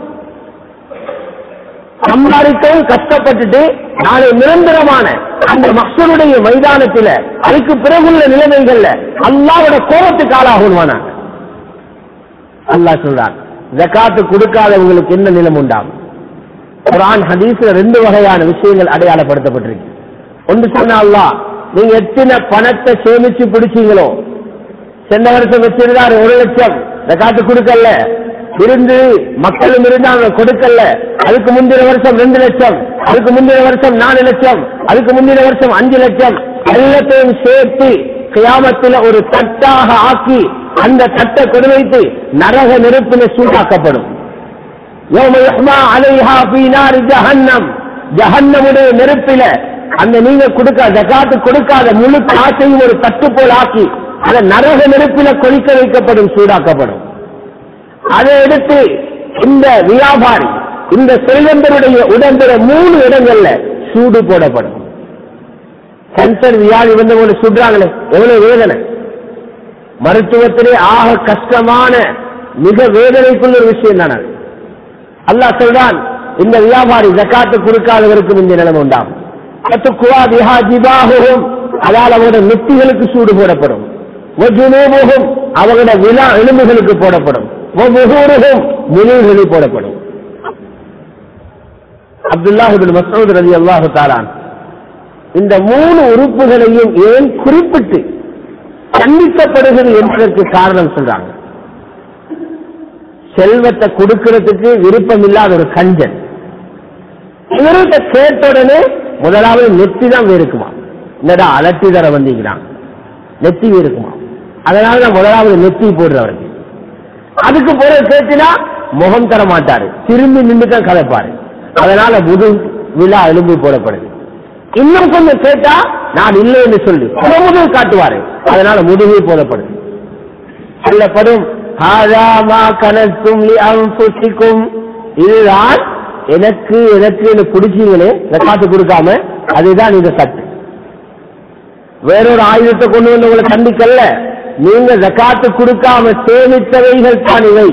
சம்பாதிக்கவும் கஷ்டப்பட்டுட்டு நாளை நிரந்தரமான அந்த மக்களுடைய மைதானத்தில் அதுக்கு பிறகுள்ள நிலைமைகள்ல அல்லாஹ்வோட கோபத்துக்கு ஆளாகணுமா? அல்லாஹ் சொல்றான், ஜகாத்து கொடுக்காதவங்களுக்கு என்ன நிலைமை உண்டாகும்? குர்ஆன் ஹதீஸ்ல ரெண்டு வகையான விஷயங்கள் அடையாளப்படுத்தப்பட்டிருக்கு. ஒன்று சொன்னா அல்லாஹ், நீங்க எத்தனை பணத்தை சேமிச்சு பிடிச்சீங்களோ, சென்ற வருஷம் வச்சிருந்தாரு ஒரு லட்சம் ஜகாத்து கொடுக்கல, இருந்து மக்களும் இருந்து அவங்க கொடுக்கல, அதுக்கு முந்தின வருஷம் ரெண்டு லட்சம், அதுக்கு முந்தின வருஷம் நாலு லட்சம், அதுக்கு முந்தின வருஷம் அஞ்சு லட்சம், எல்லாத்தையும் சேர்த்து கியாமத்தில் ஒரு தட்டாக ஆக்கி அந்த தட்டை கொடு வைத்து நரக நெருப்பில் சூடாக்கப்படும். ஜஹன்னமுடைய நெருப்பில அந்த நீங்க கொடுக்க ஜகாத்து கொடுக்காத முழு காசையும் ஒரு தட்டு போல் ஆக்கி அந்த நரக நெருப்பில கொதிக்க வைக்கப்படும், சூடாக்கப்படும். அதை எடுத்து இந்த வியாபாரி, இந்த செல்வந்தருடைய உடம்புல மூணு இடங்கள்ல சூடு போடப்படும். கேன்சர் வியாதி வந்தவங்க சுடுறாங்களே, எவ்வளவு வேதனை! மருத்துவத்திலே ஆக கஷ்டமான மிக வேதனைக்குள்ள ஒரு விஷயம் தானே. அல்லாஹ் சொல்றான், இந்த வியாபாரி ஜகாத்து கொடுக்காதவருக்கும் இந்த நிலைமை உண்டாகும். அதால் அவருடைய நெத்திகளுக்கு சூடு போடப்படும், அவருடைய விழா எலும்புகளுக்கு போடப்படும், முழுகளில் போடப்படும். அப்துல்லாஹ் இப்னு மஸ்ஊத் ரலியல்லாஹு தஆலா இந்த மூணு உறுப்புகளையும் ஏன் குறிப்பிட்டு கண்டிக்கப்படுகிறது என்பதற்கு காரணம் சொல்றாங்க. செல்வத்தை கொடுக்கிறதுக்கு விருப்பம் இல்லாத ஒரு கஞ்சன் இவர்கிட்ட கேட்ட உடனே முதலாவது நெத்தி தான் இருக்குமா, என்னடா அலட்டி தர வந்தீங்கிறான், நெத்தி இருக்குமா, அதனால முதலாவது நெத்தி போடுறவருக்கு. அதுக்கு பிறகு கேட்டினா முகம் தர மாட்டாரு, திரும்பி நின்று தான் கலைப்பாரு, அதனால முது விழா எலும்பு போடப்படுது. இன்னும் கொஞ்சம் கேட்டா நான் இல்லை என்று சொல்லி முதுகு காட்டுவாரு, அதனால முதுகு போடப்படுது. சொல்லப்படும், இதுதான் எனக்கு எனக்கு குடிச்சீங்களே ஜகாத்து கொடுக்காம, அதுதான் இந்த சட்டு. வேறொரு ஆயுதத்தை கொண்டு வந்து உங்களை கண்டிக்கல்ல, நீங்க ஜகாத்து கொடுக்காம சேமித்தவைகள் தான் இவை.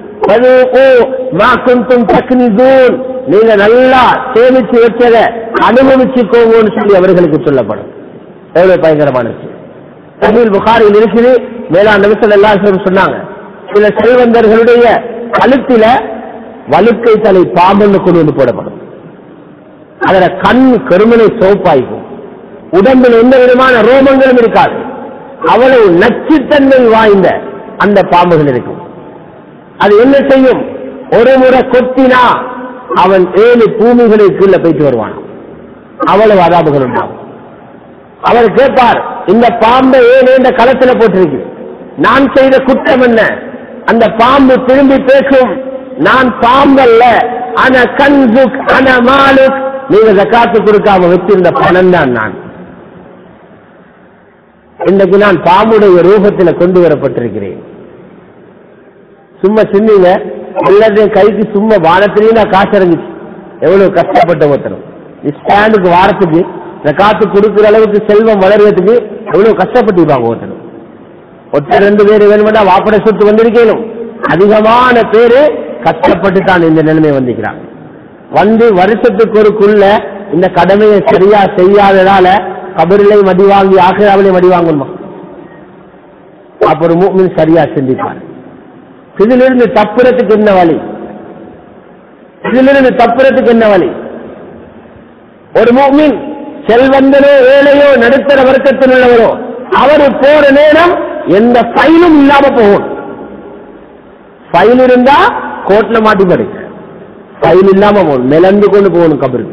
நீங்க நல்லா சேமிச்சு வச்சதை அனுபவிச்சுக்கோங்கன்னு சொல்லி அவர்களுக்கு சொல்லப்படும். எவ்வளவு பயங்கரமான விஷயம். சஹீஹ் புகாரியில் இருக்குது, மேலாண் நபி ஸல்லல்லாஹு அலைஹி வஸல்லம் சொன்னாங்க, சில செல்வந்தர்களுடைய கழுத்தில வழுக்கை தலை பாம்பு கொண்டு வந்து போடப்படும். அதுல கண் கருமனை சோப்பாய்க்கும், உடம்பில் எந்த விதமான ரோமங்களும் இருக்காது, அவ்வளவு நச்சுத்தன்மை வாய்ந்த அந்த பாம்புகள் இருக்கும். அது என்ன செய்யும்? ஒரு முறை கொத்தினா அவன் ஏழு பூமிகளை கீழே போயிட்டு வருவான், அவ்வளவு அதாபுகள் உண்டாகும். அவர் கேட்பார், இந்த பாம்பை ஏன் இந்த களத்துல போட்டிருக்கு, நான் செய்த குற்றம் என்ன? அந்த பாம்பு திரும்பி பேசும், நான் பாம்பல்ல, அன கன்சுக் அன மாலுக், நீங்க ஜக்காத்து கொடுக்காம வச்சிருந்த பணம் தான் நான். இன்றைக்கு நான் பாம்புடைய ரூபத்தில் கொண்டு வரப்பட்டிருக்கிறேன். சும்மா சின்னீங்க எல்லாத்தையும் கைக்கு சும்மா வானத்திலேயே நான் காசு இறங்கிச்சு. எவ்வளவு கஷ்டப்பட்ட ஒருத்தரும் ஸ்டாண்டுக்கு வாரத்துக்கு ஜக்காத்து கொடுக்கிற அளவுக்கு செல்வம் வளர்றதுக்கு எவ்வளவு கஷ்டப்பட்டிருப்பாங்க ஒருத்தரும். ஒருத்தர் ரெண்டு பேர் வேணுமெண்டா வாப்பட சொத்து வந்திருக்கணும். அதிகமான பேரு கஷ்டப்பட்டு தான் இந்த நிலைமை வந்திருக்கிறாங்க. வந்து வருஷத்துக்கு ஒருக்குள்ள இந்த கடமையை சரியா செய்யாததால கபரிலை மடி வாங்கி ஆகிராவிலே மடி வாங்கணுமா? அப்ப ஒரு மூமின் சரியா சிந்திப்பார். இதிலிருந்து தப்புறதுக்கு என்ன வழி? இதிலிருந்து தப்புறதுக்கு என்ன வழி? ஒரு மூமின் செல்வந்தனோ ஏழையோ நடுத்தர வர்க்கத்தில் உள்ளவரோ அவரு போற நேரம் எந்த ஃபைலும் இல்லாம போகும். ஃபைல் இருந்தா கோர்ட்ல மாட்டி படுக்க, ஃபைல் இல்லாம போகணும், மிளந்து கொண்டு போகணும் கபருக்கு.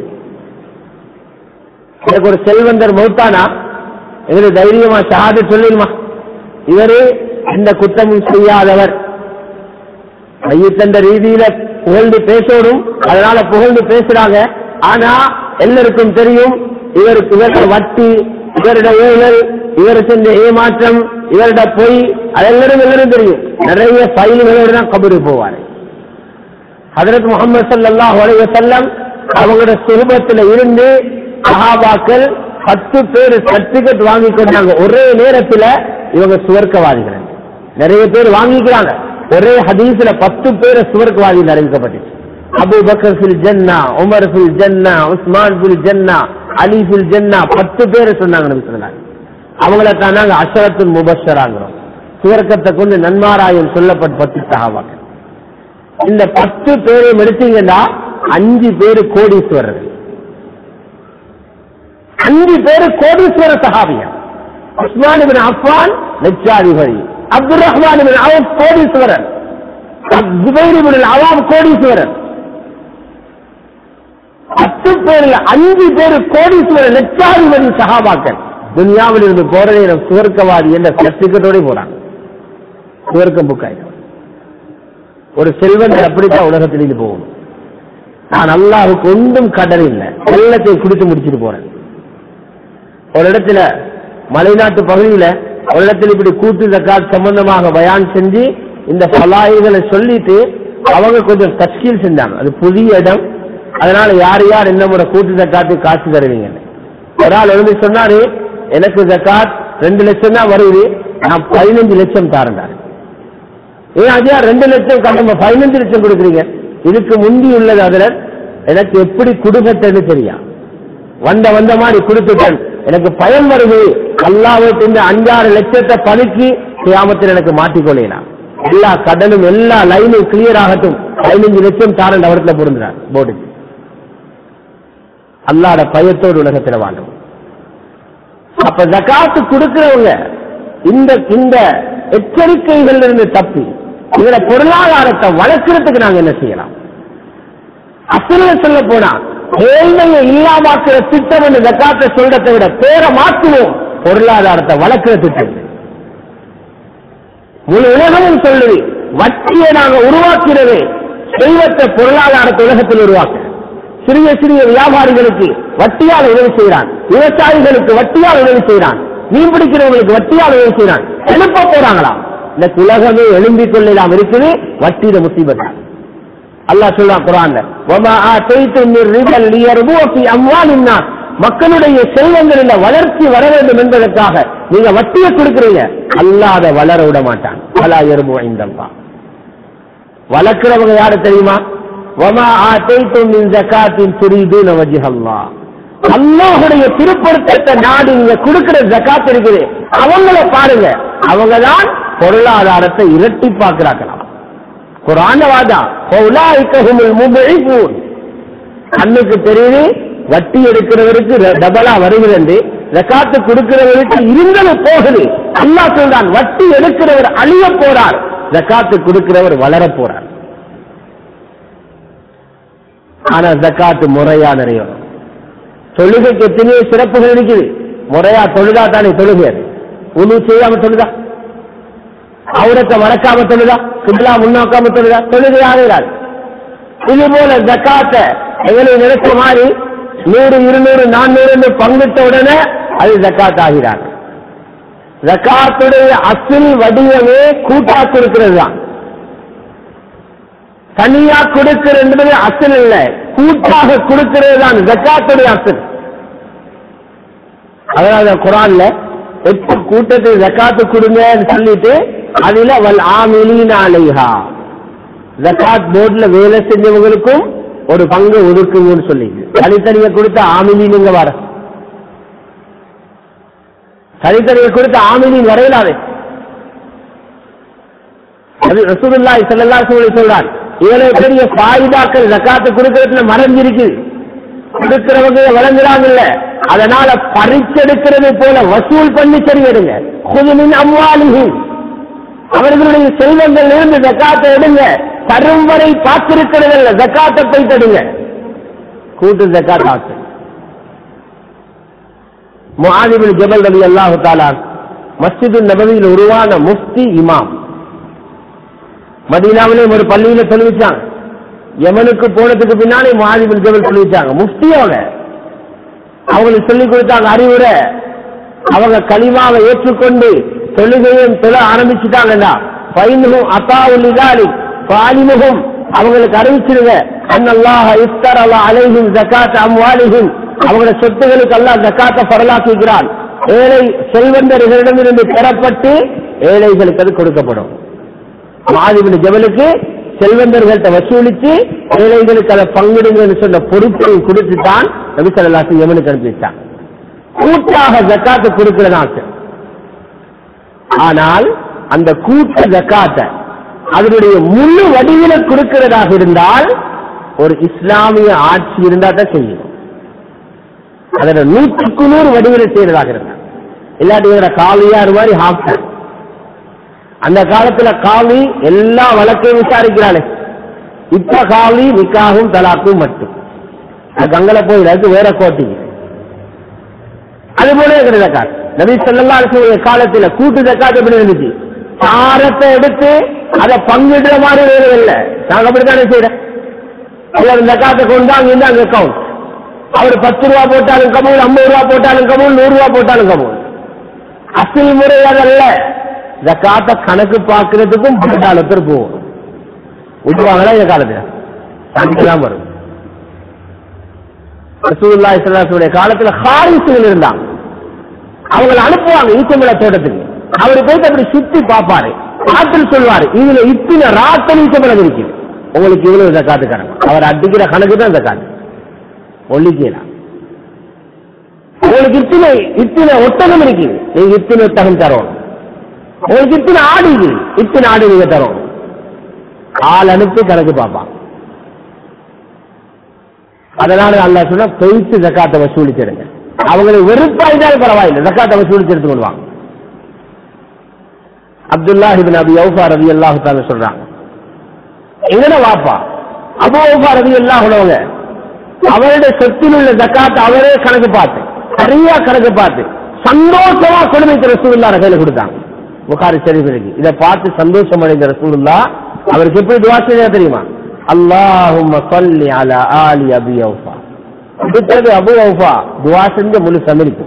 எனக்கு ஒரு செல்வந்தர் மௌத்தானா எங்களுக்கு தைரியமா ஷஹாது சொல்லிடுமா, இவரு எந்த குற்றமும் செய்யாதவர், மையத்தந்த ரீதியில புகழ்ந்து பேசணும். அதனால புகழ்ந்து பேசுறாங்க. ஆனா எல்லாருக்கும் தெரியும் இவருக்கு இவருடைய வட்டி, இவருடைய ஊழல், இவர் சென்ற ஏமாற்றம், இவருடைய பொய், அதெல்லாரும் எல்லாரும் தெரியும். நிறைய ஃபைல்களோடு தான் கபரு போவாரு. ஹஜ்ரத் முஹம்மது ஸல்லல்லாஹு அலைஹி வஸல்லம் அவங்களுடைய சுஹபத்தில் இருந்து சஹாபாக்கள் பத்து பேர் சர்டிபிகேட் வாங்கி கொண்டாங்க. ஒரே நேரத்தில் இவங்க சுவர்க்கவாதிகள் நிறைய பேர் வாங்கிக்கிறாங்க. ஒரே ஹதீஸ்ல பத்து பேர் சுவர்க்கவாதி அறிவிக்கப்பட்டுச்சு. அபூ பக்கர் ஃபில் ஜன்னா, உமர் ஃபில் ஜன்னா, உஸ்மான் ஃபில் ஜன்னா, அலி ஃபில் ஜன்னா, பத்து பேர் சொன்னாங்க நபி ஸல்லல்லாஹு அலைஹி வஸல்லம். அவங்கள தான் நாங்க அஷரத்துல் முபஷ்ஷராங்கிறோம். சுவர்க்கத்தை கொண்டு நன்மாராயம் சொல்லப்பட்ட பத்து சஹாபாக்கள். இந்த பத்து பேரையும் எடுத்தீங்கன்னா அஞ்சு பேரு கோடீஸ்வரர்கள், அஞ்சு பேரு கோடீஸ்வர சஹாபியா. உஸ்மான் இப்னு அஃபான் லட்சாதிபதி, அப்துல் ரஹ்மான் இப்னு அவுஃப் கோடீஸ்வரர், ஜுபைர் இப்னு அவாம் கோடீஸ்வரர். பத்து பேர்ல அஞ்சு பேரு கோடீஸ்வரர் லட்சாதிபதி சஹாபாக்கள். துனியாவில் இருந்து போற நேரம் சுவர்க்கவாதி என்ற சர்டிபிகேட்டோட போறாங்க. சுவர்க்கம் புக் ஆயிடும். ஒரு செல்வன் அப்படித்தான் உலகத்திலிருந்து போகணும். நான் அல்லாஹ்வுக்கு ஒன்றும் கடன் இல்லை, எல்லாத்தையும் குடித்து முடிச்சுட்டு போறேன். ஒரு இடத்துல மலைநாட்டு பகுதியில ஒரு இடத்துல இப்படி கூட்டு ஜக்காத் சம்பந்தமாக பயான் செஞ்சு இந்த பலாய்களை சொல்லிட்டு அவங்க கொஞ்சம் தஸ்கீல் செஞ்சாங்க. அது புதிய இடம், அதனால யார் யார் என்ன முறை கூட்டு ஜக்காத்து காசு தருவீங்க. ஒரு ஆள் எழுந்து சொன்னாரு, எனக்கு ஜக்காத் ரெண்டு லட்சம் தான் வருது, நான் பதினஞ்சு லட்சம் தாரண்டாரு. ஏன் அதே ரெண்டு லட்சம் கட்டணம் பதினஞ்சு லட்சம் கொடுக்குறீங்க? இதுக்கு முந்தி உள்ளது அதுல எனக்கு எப்படி குடும்பத்தை தெரியா, வந்த வந்த மாதிரி கொடுத்துட்டேன், எனக்கு பயம் வருது, அல்லாஹ்வை இந்த அஞ்சாறு லட்சத்தை பதுக்கி கியாமத்தில் எனக்கு மாட்டிக்கொள்ளலாம், எல்லா கடனும் எல்லா லைனும் கிளியர் ஆகட்டும், பதினஞ்சு லட்சம் தாரண்ட் அவரத்துல பொருந்தார் போர்டு. அல்லாஹ்ட பயத்தோடு உலகத்தில் வாழும். அப்ப ஜகாத்து கொடுக்கிறவங்க இந்த இந்த எச்சரிக்கைகள் இருந்து தப்பி இதோட பொருளாதாரத்தை வளர்க்கறதுக்கு நாங்க என்ன செய்யலாம்? அசல சொல்ல போனா ஏழ்மையை இல்லாமக்கிற திட்டம் என்று ஜகாத்தை சொல்றதை விட பேரை மாற்றுவோம், பொருளாதாரத்தை வளர்க்கறதுக்கு. முழு உலகமும் சொல்லுது, வட்டியை நாங்க உருவாக்கிறது செல்வத்தை பொருளாதாரத்தை உலகத்தில் உருவாக்க. சிறிய சிறிய வியாபாரிகளுக்கு வட்டியால் உதவி செய்யறான், விவசாயிகளுக்கு வட்டியால் உதவி செய்யறான், மீன் பிடிக்கிறவங்களுக்கு வட்டியால் உதவி செய்யறான். எழுப்ப போறாங்களாம். இந்த உலகமே எழும்பிக் கொள்ளலாம் இருக்குது வட்டியில முசீபத்தா. அல்லாஹ் சொல்றான் குர்ஆன்ல, வமா ஆதைதும் மிர் ரிபல் லியர்பு ஃபீ அம்வாலின் நாஸ், மக்களுடைய செல்வங்களில் வளர்ச்சி வர வேண்டும் என்பதற்காக நீங்க வட்டியை கொடுக்கிறீங்க, அல்லாஹ் அதை வளர விட மாட்டான். வலா யர்பு இன்தல்லாஹ். வளர்க்கிறவங்க யாரு தெரியுமா? வமா ஆதைதும் மின் ஜகாத்தின் துரீதுன வஜ்ஹல்லாஹ், அல்லாஹ்வுடைய திருப்பொருத்தத்தை நாடி நீங்க கொடுக்கிற ஜகாத் இருக்குது, அவங்கள பாருங்க, அவங்கதான் பொருளாதாரத்தை இரட்டி பார்க்கிறாக்கலாம். குர்ஆன்ல வாதா உலாயிகஹுமுல் முபஇஃபூன், அன்னைக்கு தெரியுது வட்டி எடுக்கிறவருக்கு டபலா வருகிறது, ஜகாத்து கொடுக்கிறவருக்கு இருந்தது போகுது. அல்லாஹ் சொல்றான், வட்டி எடுக்கிறவர் அழிய போறார், ஜகாத்து கொடுக்கிறவர் வளர போறார். ஆனா ஜகாத்து முறையா நிறைய தொழுகைக்கு எத்தனையோ சிறப்புகள் இருக்குது. முறையா தொழுதா தானே தொழுகை, உணவு செய்யாம தொழுதா, அவுரத்தை மறக்காம தொழுதா, கிப்லா முன்னோக்காம தொழுதா, தொழுகையாக இராது. இது போல ஜக்காத்தை எங்களை நினைச்ச மாதிரி நூறு இருநூறு நானூறு பங்கிட்ட உடனே அது ஜக்காத் ஆகிறார். ஜக்காத்துடைய அசில் வடிவமே கூட்டா கொடுக்கிறது தான். தனியா கொடுக்கிறது என்பது அசில் இல்லை, கூட்டாக கொடுக்கிறது தான் ஜக்காத்துடைய அசில். அதனால குர்ஆன்ல எட்டு கூட்டத்தை ஜக்காத்து கொடுங்கன்னு சொல்லிட்டு அதுல வல் ஆமிலீன அலைஹா, ஜக்காத் போர்டுல வேலை செஞ்சவங்களுக்கும் ஒரு பங்கு ஒதுக்குங்கன்னு சொல்லி தனித்தனியை கொடுத்த ஆமிலீனுங்க வர தனித்தனியை கொடுத்த ஆமிலின் வரையிலாது. ரசூலுல்லாஹி ஸல்லல்லாஹு அலைஹி வஸல்லம் சொல்றார், இவ்வளவு பெரிய ஃபாயிதாக்கள் ஜக்காத்து கொடுக்கறதுல மறைஞ்சிருக்கு, கொடுக்கிறவங்க வழங்குறாங்கல்ல, அதனால பறிச்செடுக்கிறது போல வசூல் பண்ணி சரி எடுங்க. குதுமின் அம்வாலிஹிம், அவர்களுடைய செல்வங்கள் இருந்து ஜக்காத்தை எடுங்க, தரும் வரை பார்த்திருக்கிறதில்ல, ஜக்காத்தை போய் தடுங்க, கூட்டு ஜக்காத் ஆக்கு. முஆத் இப்னு ஜபல் ரலியல்லாஹு தஆலா மஸ்ஜிது நபவியில் உருவான முஃப்தி இமாம், மதீனாவிலே ஒரு பள்ளியில சொல்லிச்சாங்க. யமனுக்கு போனதுக்கு பின்னாலே முஆத் இப்னு ஜபல் சொல்லிச்சாங்க, முஃப்தி அவங்க அவங்களுக்கு சொல்லிக் கொடுத்தாங்க அறிவுரை. அவங்க கலிமாவை ஏற்றுக்கொண்டு தொழுகையும் தொழ ஆரம்பிச்சுட்டாங்கன்னா ஃபைனுஹும் அதாஉல் லிதாலிக் ஃபாலிமுஹும், அவங்களுக்கு அறிவிச்சிருங்க அன்னல்லாஹ இஃப்தரல அலைஹிம் ஸகாத் அம்வாலிஹிம், அவங்களோட சொத்துகளுக்கு அல்லாஹ் ஜக்காத்தை ஃபரலாக்குகிறான். ஏழை செல்வந்தர்களிடமிருந்து பெறப்பட்டு ஏழைகளுக்கு அது கொடுக்கப்படும். முஆத் இப்னு ஜபலுக்கு செல்வந்தர்கள்ட்ட வசூலிச்சு ஏழைகளுக்கு அதை பங்கிடுங்கன்னு சொன்ன பொறுப்பை கொடுத்துட்டான் நபி ஸல்லல்லாஹு அலைஹி வஸல்லம் யமனுக்கு அனுப்பி வச்சான். கூட்டாக ஜக்காத்து கொடுக்கிறதாச்சு. ஆனால் அந்த கூட்ட ஜக்காத்தை அதனுடைய முழு வடிவில கொடுக்கிறதாக இருந்தால் ஒரு இஸ்லாமிய ஆட்சி இருந்தா தான் செய்யணும். அதோட நூற்றுக்கு நூறு வடிவில செய்யறதாக இருந்தா, இல்லாட்டி காவியார் மாதிரி ஹாஃப்டர். அந்த காலத்துல காவி எல்லா வழக்கையும் விசாரிக்கிறாளே, இப்ப காவி நிக்காகும் தலாக்கும் மட்டும். கங்கல போய் அது வேற கோட்டிங்க. அது போல ஜக்காத் நபி ஸல்லல்லாஹு அலைஹி வஸல்லம் காலத்துல கூட்டு ஜக்காத் எப்படி இருந்துச்சு? சாரத்தை எடுத்து அதை பங்கிடுற மாதிரி வேறு இல்லை. நாங்க அப்படித்தானே செய்யறோம். அவர் ஜக்காத்தை கொண்டாங்க இந்த அங்க அக்கௌண்ட், அவர் பத்து ரூபா போட்டாலும் கபூல், ஐம்பது ரூபா போட்டாலும் கபூல், நூறு ரூபா போட்டாலும் கபூல். அசில் முறை அதல்ல. ஜக்காத்தை கணக்கு பார்க்கறதுக்கும் பண்டாளத்தில் போகும். விட்டுவாங்களா இந்த காலத்துல தான் வரும். ரசூலுல்லாஹி ஸல்லல்லாஹு அலைஹி வஸல்லம் காலத்துல ஹாரிசுகள் இருந்தாங்க, அவங்களை அனுப்புவாங்க ஈச்சமல தோட்டத்துக்கு. அவரு போயிட்டு அப்படி சுத்தி பார்ப்பாரு, காட்டில் சொல்வாரு இதுல இத்தனை ராத்தல் ஈச்சமலம் இருக்குது, உங்களுக்கு இவ்வளவு ஜக்காத்து கணக்கு. அவர் அடிக்கிற கணக்கு தான் ஜக்காத்து ஒல்லிக்கலாம். உங்களுக்கு இத்தனை இத்தனை ஒட்டகம் இருக்குது, நீங்க இத்தனை ஒட்டகம் தரோம். உங்களுக்கு இத்தனை ஆடு இருக்குது, இத்தனை ஆடு நீங்க தரோம். ஆள் அனுப்பி கணக்கு பார்ப்பான். அதனால அல்லாஹ் சொன்னா பொய்த்து ஜக்காத்தை வசூலிச்சிருங்க. அவங்களுக்கு வெறுப்பாயிட்டாலும் பரவாயில்லை, ஜக்காத்தை வசூலிச்சு எடுத்து கொள்வாங்க. அப்துல்லாஹ் இப்னு அபி ஔஃபா ரலியல்லாஹு தஆலா சொல்றாங்க, எங்கட வாப்பா அபூ ஔஃபா ரலியல்லாஹு அன்ஹு அவருடைய சொத்தில் உள்ள ஜக்காத்தை அவரே கணக்கு பார்த்து சரியா கணக்கு பார்த்து சந்தோஷமா கொடுமைக்கு ரசூலுல்லாஹ் கையில கொடுத்தாங்க. புகாரி ஷரீஃபில் இதை பார்த்து சந்தோஷம் அடைந்த ரசூலுல்லாஹ் அவருக்கு எப்படி துஆ செய்ய தெரியுமா? அல்லாஹும்ம ஸல்லி அலா ஆலி அபி ஔஃபா. அடுத்தது அபூ ஔஃபா துஆ செஞ்ச முழு சமரிக்கும்.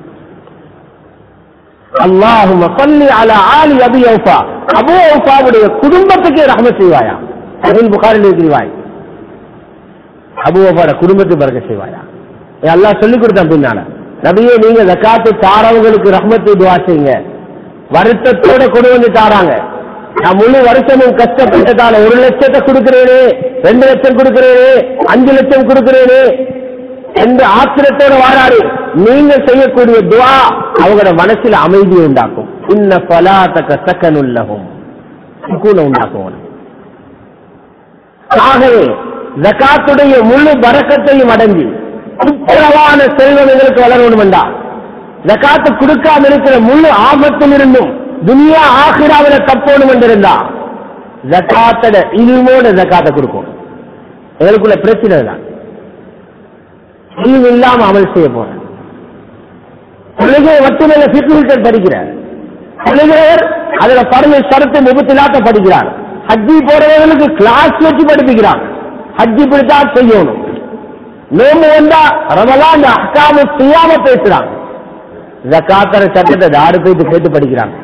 அல்லாஹும்ம ஸல்லி அலா ஆலி அபி ஔஃபா, அபூ ஔஃபாவுடைய குடும்பத்துக்கு ரஹ்மத் செய்வாயா. சஹீஹ் புகாரில் இருக்கிறாய், அபூ ஔஃபாவோட குடும்பத்துக்கு பரக்கத் செய்வாயா. அல்லாஹ் சொல்லி கொடுத்தான் பின்னால, நபியே நீங்க ஜக்காத்து தாரவங்களுக்கு ரஹ்மத்தை துஆ செய்யுங்க. வருத்தத்தோட கொண்டு வந்து தாராங்க. நான் முழு வருஷமும் கஷ்டப்பட்டதால ஒரு லட்சத்தை கொடுக்கிறேனே, ரெண்டு லட்சம் கொடுக்கிறேனே, அஞ்சு லட்சம் கொடுக்கிறேனே என்று ஆத்திரத்தோட வாராரு. நீங்க செய்யக்கூடிய துஆ அவங்களோட மனசுல அமைதியை உண்டாக்கும். இன்ன ஸலாத்தக ஸகனுல் லஹும், சுகூன உண்டாக்கும். ஆகவே ஜகாத்துடைய முழு பரக்கத்தையும் அடங்கி துப்புரவான செல்வம் எங்களுக்கு வளரணும் என்றால், ஜகாத்து கொடுக்காம இருக்கிற முழு ஆபத்தில் இருந்தும் துனியா ஆகிராவில தப்போணும் என்றிருந்தா ஜகாத்தோட இல்மோட ஜகாத்தை கொடுக்கும். எங்களுக்குள்ள பிரச்சனை தான், இல்மு இல்லாம அமல் செய்ய போறேன். தொழுகையை மட்டுமல்ல ஃபிக்ஹ் படிக்கிறார், தொழுகையர் அதுல பருவ ஷரத்து முபத்திலாத்த படிக்கிறார். ஹஜ்ஜி போறவர்களுக்கு கிளாஸ் வச்சு படிப்பிக்கிறார். ஹஜ்ஜி பிடித்தா செய்யணும், நோம்பு வந்தா ரமலான் அஹ்காமு சியாம பேசுறாங்க. ஜகாத்தர சட்டத்தை யாரு போயிட்டு கேட்டு படிக்கிறாங்க.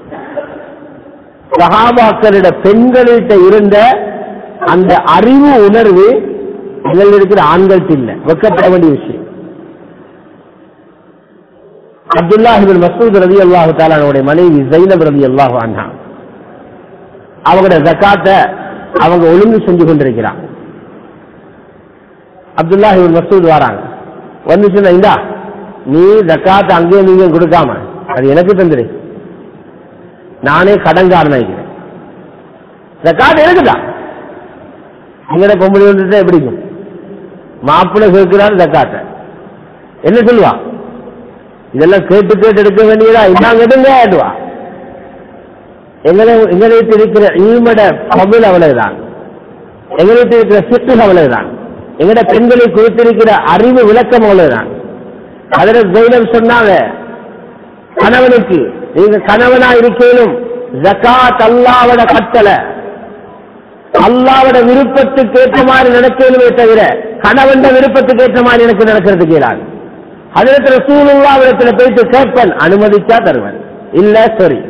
சஹாபாக்களிட பெண்களிட்ட இருந்த அந்த அறிவு உணர்வு இதில் இருக்கிற ஆண்களுக்கு இல்லை. வெக்கப்பட வேண்டிய விஷயம். அப்துல்லாஹ் இப்னு மஸ்ஊத் ரலியல்லாஹு தஆலா அவருடைய மனைவி ஸைனப் ரலியல்லாஹு அன்ஹா அவங்களோட ஜகாத்தை அவங்க ஒழுங்கு செஞ்சு கொண்டிருக்கிறாங்க. அப்துல்லாஹ் இப்னு மஸ்ஊத் வராங்க. வந்து சொன்னா, இந்தா நீ ஜகாத்தை அங்கேயும் நீங்க கொடுக்காம அது எனக்கு தந்துரு, நானே கடன்காரன் ஆகிறேன். ஜகாத் எனக்குதான். எங்கட பொம்பளை வந்துட்டு எப்படிக்கும் மாப்பிள்ளை கேட்கிறார் ஜகாத்தை என்ன சொல்லுவா? இதெல்லாம் கேட்டு கேட்டு எடுக்க வேண்டியதா? இந்தாங்க எடுங்க ஆடுவா. எங்களை எங்களுக்கு இருக்கிற ஈமட பபுல் அவ்வளவுதான், எங்களுக்கு இருக்கிற சித்து அவ்வளவுதான், எங்கட பெண்களை குறித்திருக்கிற அறிவு விளக்கம் அவ்வளவுதான். அதில் ஸைனப் சொன்னாங்க, கணவனுக்கு நீங்க கணவனா இருக்கேனும் ஜகாத் அல்லாஹ்வோட கட்டளை, அல்லாஹ்வோட விருப்பத்துக்கு ஏற்ற மாதிரி நடக்கணுமே தவிர கணவன் விருப்பத்துக்கு ஏற்ற மாதிரி எனக்கு நடக்கிறதுக்கு இயலாது. ஹஜ்ரத் ரசூலுல்லாஹ் இடத்துல போயிட்டு கேட்பேன், அனுமதிச்சா தருவன், இல்ல சரி.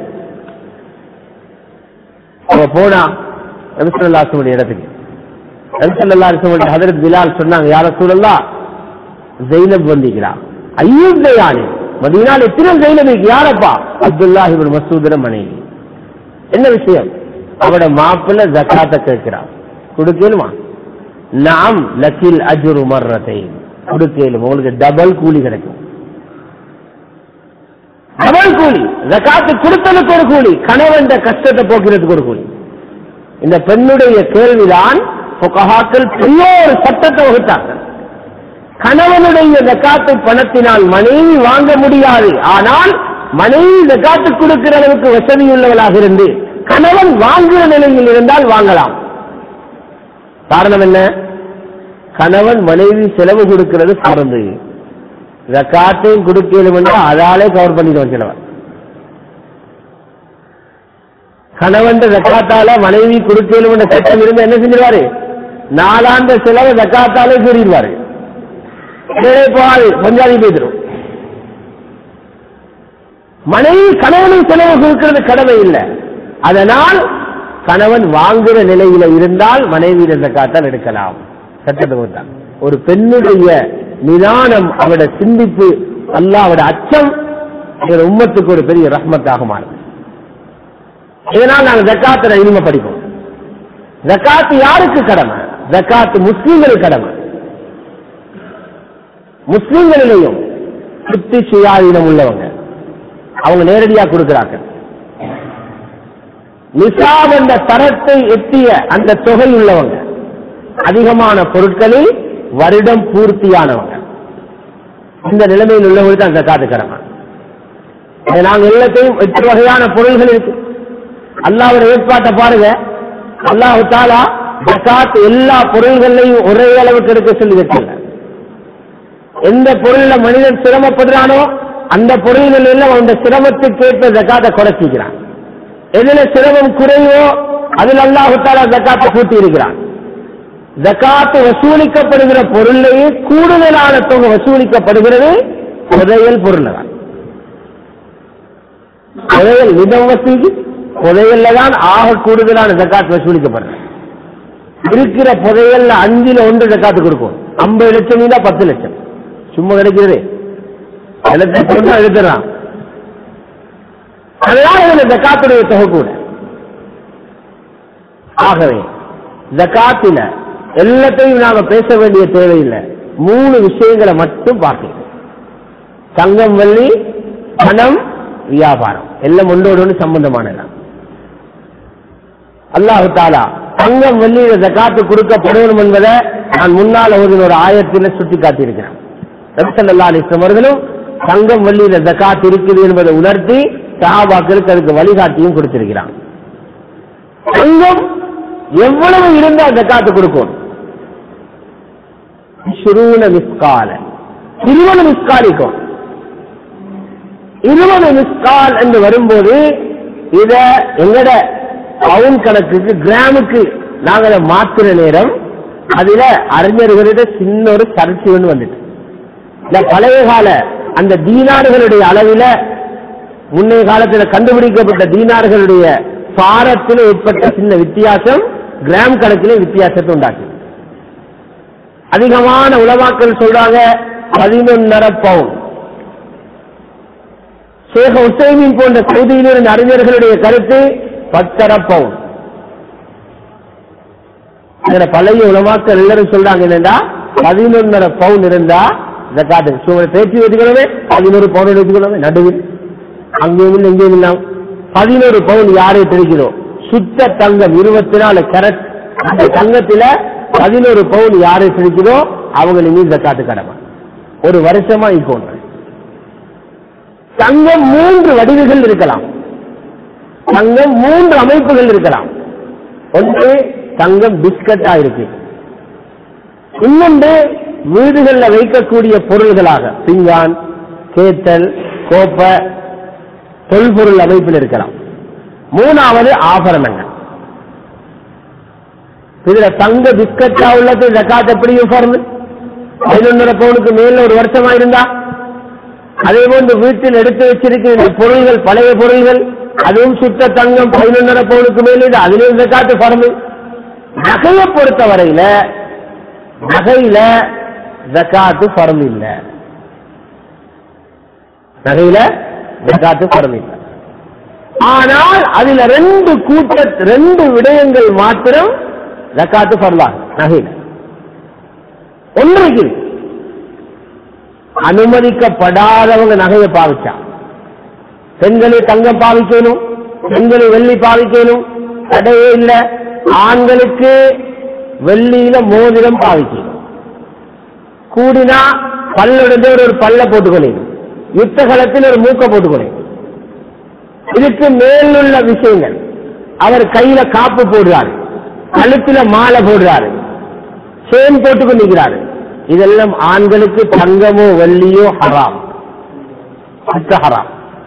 அவ போனா நபி ஸல்லல்லாஹு அலைஹி வஸல்லம் இடத்துக்கு. நபி ஸல்லல்லாஹு அலைஹி வஸல்லம் ஹஜ்ரத் பிலால் சொன்னாங்க, யா ரசூலல்லாஹ் ஸைனப் வந்திக்கிறா. அய்யூப் தயானி மதீனால எத்தனை ஸைனப் யாரப்பா? அப்துல்லாஹ் இப்னு மஸ்ஊத் மனைவி. என்ன விஷயம்? அவட மாப்பிள்ள ஜகாத்தை கேட்கிறான். கொடுக்கலுமா? நாம் லக்கில் அஜ்ரு மர்ரத்தைன், கொடுக்கலும் உங்களுக்கு டபுள் கூலி கிடைக்கும். டபுள் கூலி. ஜகாத்து கொடுத்தலுக்கு ஒரு கூலி, கணவன் கஷ்டத்தை போக்குறதுக்கு ஒரு கூலி. இந்த பெண்ணுடைய கேள்விதான் ஃபுகஹாக்கள் பெரிய ஒரு சட்டத்தை வகுத்தார்கள். கணவனுடைய ஜகாத்து பணத்தினால் மனைவி வாங்க முடியாது, ஆனால் மனைவி ஜகாத்து கொடுக்கிற அளவுக்கு வசதி உள்ளவளாக இருந்து கணவன் வாங்குகிற நிலையில் இருந்தால் வாங்கலாம். காரணம் என்ன? கணவன் மனைவி செலவு கொடுக்கிறது சார்ந்து, ஜகாத்தையும் கொடுக்கலும் என்றால் அதாலே கவர் பண்ணிட்டு வச்சிருவார். கணவன் ஜகாத்தால மனைவி கொடுக்கலும் என்ற சட்டம் இருந்து என்ன செஞ்சிருவாரு? நாலாண்டு செலவு ஜகாத்தாலே கூறிடுவாரு. போகாது, பஞ்சாதி பேசிடும். மனைவி கணவனும் செலவு கொடுக்கிறது கடமை இல்லை. அதனால் கணவன் வாங்குகிற நிலையில இருந்தால் மனைவியிட ஜகாத்தால் எடுக்கலாம். சட்டத்தை ஒரு பெண்ணுடைய நிதானம், அவட சிந்திப்பு, அல்லாஹ்வுடைய அச்சம் உம்மத்துக்கு ஒரு பெரிய ரஹ்மத்தாக மாறும். இதனால் நாங்கள் ஜகாத்தை இனிமே படிப்போம். ஜகாத்து யாருக்கு கடமை? ஜகாத்து முஸ்லீம்களுக்கு கடமை. முஸ்லீம்களிலேயும் புத்தி சுயாதீனம் உள்ளவங்க அவங்க நேரடியாக கொடுக்கிறாங்க. நிசாப் என்ற தரத்தை எட்டிய அந்த தொகை உள்ளவங்க, அதிகமான பொருட்களில் வருடம் பூர்த்தியானவங்க, இந்த நிலைமையில் உள்ளவங்களுக்கு தான் ஜகாத்து கடமை. நாங்கள் எல்லாத்தையும் எட்டு வகையான பொருள்கள் இருக்கு. அல்லாஹ்வுடைய ஏற்பாட்டை பாருங்க. அல்லாஹ் தஆலா ஜகாத் எல்லா பொருள்களையும் ஒரே அளவுக்கு எடுக்க சொல்லி வச்சிருக்க. எந்த பொருள்ல மனிதன் சிரமப்படுறானோ அந்த பொருள்கள் எல்லாம் அந்த சிரமத்துக்கு ஏற்ப ஜகாத்தை குறைச்சிக்கிறான். எதுல சிரமம் குறைவோ அதில் அல்லாஹ் தஆலா ஜகாத்தை கூட்டி இருக்கிறான். ஜகாத்து வசூலிக்கப்படுகிற பொருளையே கூடுதலான தொகை வசூலிக்கப்படுகிறது புதையல் பொருள் தான். புதையல் மிதம் வசூலி புதையல்ல தான் ஆக கூடுதலான ஜகாத் வசூலிக்கப்படுறது. இருக்கிற புதையல்ல அஞ்சுல ஒன்று ஜகாத்து கொடுக்கும். ஐம்பது லட்சம் மீதா பத்து லட்சம் சும்மா கிடைக்கிறது. எழுதுறான். அதனால ஜகாத்துடைய தொகை கூட. ஆகவே ஜகாத்தில எல்லாத்தையும் நாம பேச வேண்டிய தேவையில்லை. மூணு விஷயங்களை மட்டும் பார்க்கணும். தங்கம், வெள்ளி, பணம், வியாபாரம் எல்லாம் ஒன்றோடு ஒன்று சம்பந்தமானதான். அல்லாஹ் தஆலா தங்கம் வெள்ளியில ஜகாத்து கொடுக்கப்படும் என்பதை நான் முன்னால் ஒரு ஆயத்தில் சுட்டி காட்டியிருக்கிறேன். நபி ஸல்லல்லாஹு அலைஹி வஸல்லம் அவர்களும் தங்கம் வெள்ளியில ஜகாத் இருக்குது என்பதை உணர்த்தி சஹாபாக்களுக்கு அதுக்கு வழிகாட்டியும் கொடுத்திருக்கிறான். தங்கம் எவ்வளவு இருந்தால் ஜகாத்து கொடுக்கும்? இருபது மிஸ்காலிக்கும். இருபது மிஸ்கால் என்று வரும்போது இத எங்கட பவுன் கணக்குக்கு கிராமுக்கு நாங்கள் மாற்றுற நேரம் அதுல அறிஞர்களிட சின்ன ஒரு சர்ச்சை ஒன்று வந்துட்டு இந்த பழைய கால அந்த தீனார்களுடைய அளவில முன்னைய காலத்தில் கண்டுபிடிக்கப்பட்ட தீனார்களுடைய பாரத்தில் ஏற்பட்ட சின்ன வித்தியாசம் கிராம் கணக்கிலே வித்தியாசத்தை உண்டாக்கி. அதிகமான உலமாக்கள் சொல்றாங்க பதினொன்னரை பவுன். ஷேக் உசைமின் போன்ற சவுதியில் இருந்த அறிஞர்களுடைய கருத்து பத்தரை பவுன். பழைய உலமாக்கள் எல்லாரும் சொல்றாங்க என்னன்னா பதினொன்னரை பவுன் இருந்தா ஜகாத் பேச்சு வச்சுக்கணுமே, பதினோரு பவுன் எடுத்துக்கணுமே, நடுவில் அங்கேயும் இல்லை எங்கேயும் இல்லாம பதினோரு பவுன் யாரை தெரிக்கிறோம் சுத்த தங்கம் இருபத்தி நாலு கேரட் அந்த தங்கத்துல பதினோரு பவுன் யாரை தெரிக்கிறோம் அவங்களுக்கு ஜகாத்து கடமை. ஒரு வருஷமா இப்போ தங்கம் மூன்று வடிவுகள் இருக்கலாம், தங்கம் மூன்று அமைப்புகள் இருக்கலாம். ஒன்று தங்கம் பிஸ்கட்டா இருக்கு, இன்னொன்று வீடுகளில் வைக்கக்கூடிய பொருள்களாக பிங்கான், கேத்தல், கோப்பை, தொல்பொருள் அமைப்பில் இருக்கலாம். மூணாவது ஆபரணங்கள். இதுல தங்க பிஸ்கட்டா உள்ளது ஜகாத் எப்படியும் பதினொன்னரை பவுனுக்கு மேல ஒரு வருஷமா இருந்தா, அதே போன்று வீட்டில் எடுத்து வச்சிருக்கிற பொருள்கள் பழைய பொருள்கள் அதுவும் சுத்த தங்கம் பதினொன்னரை பவுனுக்கு மேல அதிலும் ஜகாத்து பரவு. நகையை பொறுத்த வரையில நகையில ஜகாத்து பரவு இல்லை, நகையில ஜகாத்து பரவு இல்லை. ஆனால் அதுல ரெண்டு கூட்ட ரெண்டு விடயங்கள் மாத்திரம் ஜகாத்து பரவாது. நகையில ஒன்றைக்கு அனுமதிக்கப்படாதவங்க நகையை பாவிச்சா, பெண்களை தங்கம் பாவிக்கணும், பெண்களை வெள்ளி பாவிக்கணும், தடையே இல்லை. ஆண்களுக்கு வெள்ளியில மோதிரம் பாவிக்கணும், கூடினா பல்லுடைய ஒரு பல்ல போட்டுக்கொள்ளணும், யுத்த காலத்தில் ஒரு மூக்க போட்டுக்கொள்ளணும். இதுக்கு மேலுள்ள விஷயங்கள் அவர் கையில காப்பு போடுறாரு, கழுத்துல மாலை போடுறாரு, சேன் போட்டுக் கொண்டிருக்கிறாரு. இதெல்லாம் ஆண்களுக்கு தங்கமோ வெள்ளியோ ஹராம், ஹராம்.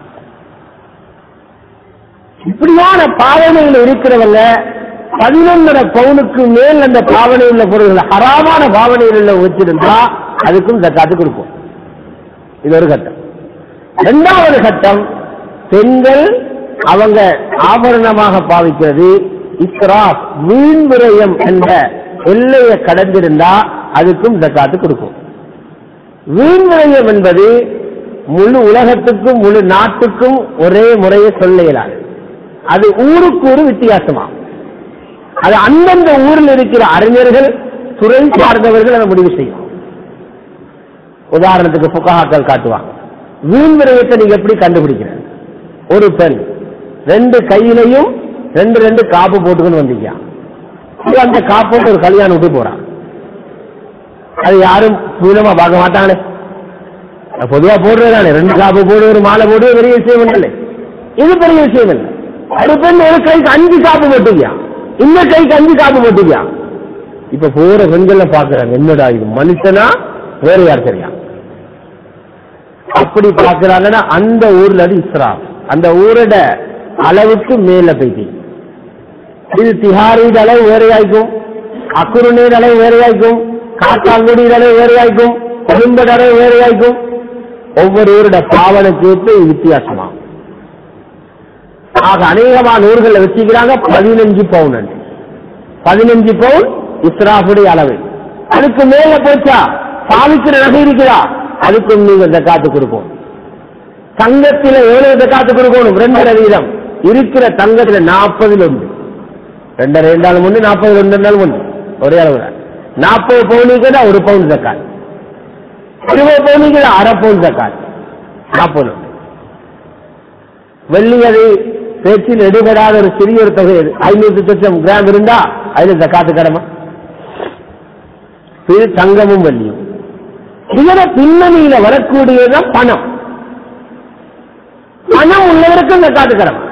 இப்படியான பாவனையில் இருக்கிறவங்க பதினொன்றரை பவுனுக்கு மேல் அந்த பாவனையில் உள்ள பொருள்கள் ஹராமான பாவனையில் உள்ள வச்சிருந்தா அதுக்கும் ஜகாத்து கொடுக்கும். இது ஒரு கட்டம். இரண்டாவது கட்டம், பெண்கள் அவங்க ஆபரணமாக பாவிக்கிறது இஸ்ராப் வீண் விரயம் என்ற எல்லையை கடந்திருந்தா அதுக்கும் ஜகாத்து கொடுக்கும். வீண் விரயம் என்பது முழு உலகத்துக்கும் முழு நாட்டுக்கும் ஒரே முறையை சொல்ல இயலாது. அது ஊருக்கு ஒரு வித்தியாசமா, அது அந்தந்த ஊரில் இருக்கிற அறிஞர்கள் துறை சார்ந்தவர்கள் அதை முடிவு செய்யும். உதாரணத்துக்கு புகாக்கள் காட்டுவாங்க, வீண் விரயத்தை நீங்க எப்படி கண்டுபிடிக்கிற? ஒரு பெண் ரெண்டு கையிலையும் ரெண்டு ரெண்டு காப்பு போட்டுக்கொண்டு வந்தீங்க, அந்த காப்போட்டு ஒரு கல்யாணம் விட்டு போறான், அது யாரும் பூனமா பார்க்க மாட்டாங்களே. பொதுவா போடுறதானே, ரெண்டு காப்பு போடு ஒரு மாலை போடு பெரிய விஷயம் இல்லை, இது பெரிய விஷயம் இல்லை. ஒரு பெண் ஒரு கைக்கு அஞ்சு காப்பு போட்டுக்கியா, இந்த கைக்கு அஞ்சு காப்பு போட்டுக்கியா. இப்ப போற பெண்கள் பாக்குறாங்க, என்னடா இது மனுஷனா வேற யார் சரியா அப்படி பாக்குறாங்கன்னா அந்த ஊர்ல அது இஸ்ராப், அந்த ஊரோட அளவுக்கு மேல போயிட்டு. இது திஹாரின் அளவு வேறையாய்க்கும், அக்குருநீர் அளவு வேறையாய்க்கும், காத்தாங்குடியின் அளவு வேறையாய்க்கும், கொழும்பட அளவு வேறையாய்க்கும். ஒவ்வொரு ஊரோட பாவனைக்கு வித்தியாசமாகும். ஆக அநேகமான ஊர்களை வச்சுக்கிறாங்க பதினஞ்சு பவுன், பதினஞ்சு பவுன் இஸ்ராஃபுடைய அளவு. அதுக்கு மேல போச்சா பாவிக்கிற நகை இருக்கிறா, அதுக்கும் நீங்க ஜகாத்து கொடுப்போம். தங்கத்தில் எவ்வளவு ஜகாத்து கொடுக்கணும்? ரெண்டரை வீதம் இருக்கிற தங்கத்துல நாற்பதுல ஒன்று, ரெண்டரை ரெண்டாலும் ஒன்று, நாற்பது ரெண்டு ரெண்டாலும் ஒன்று, ஒரே அளவு. நாற்பது பவுனுக்கு ஒரு பவுன் ஜக்காத், இருபது பவுனுக்கு அரை பவுன் ஜக்காத், நாற்பது. வெள்ளி அது பேச்சில் எடுபடாத ஒரு சிறிய ஒரு தொகை ஐநூத்தி லட்சம் கிராம் இருந்தா அதுல ஜக்காத்து கடமை. இது தங்கமும் வெள்ளியும். இதர பின்னணியில வரக்கூடியதான் பணம். பணம் உள்ளவருக்கும் ஜக்காத்து கடமை.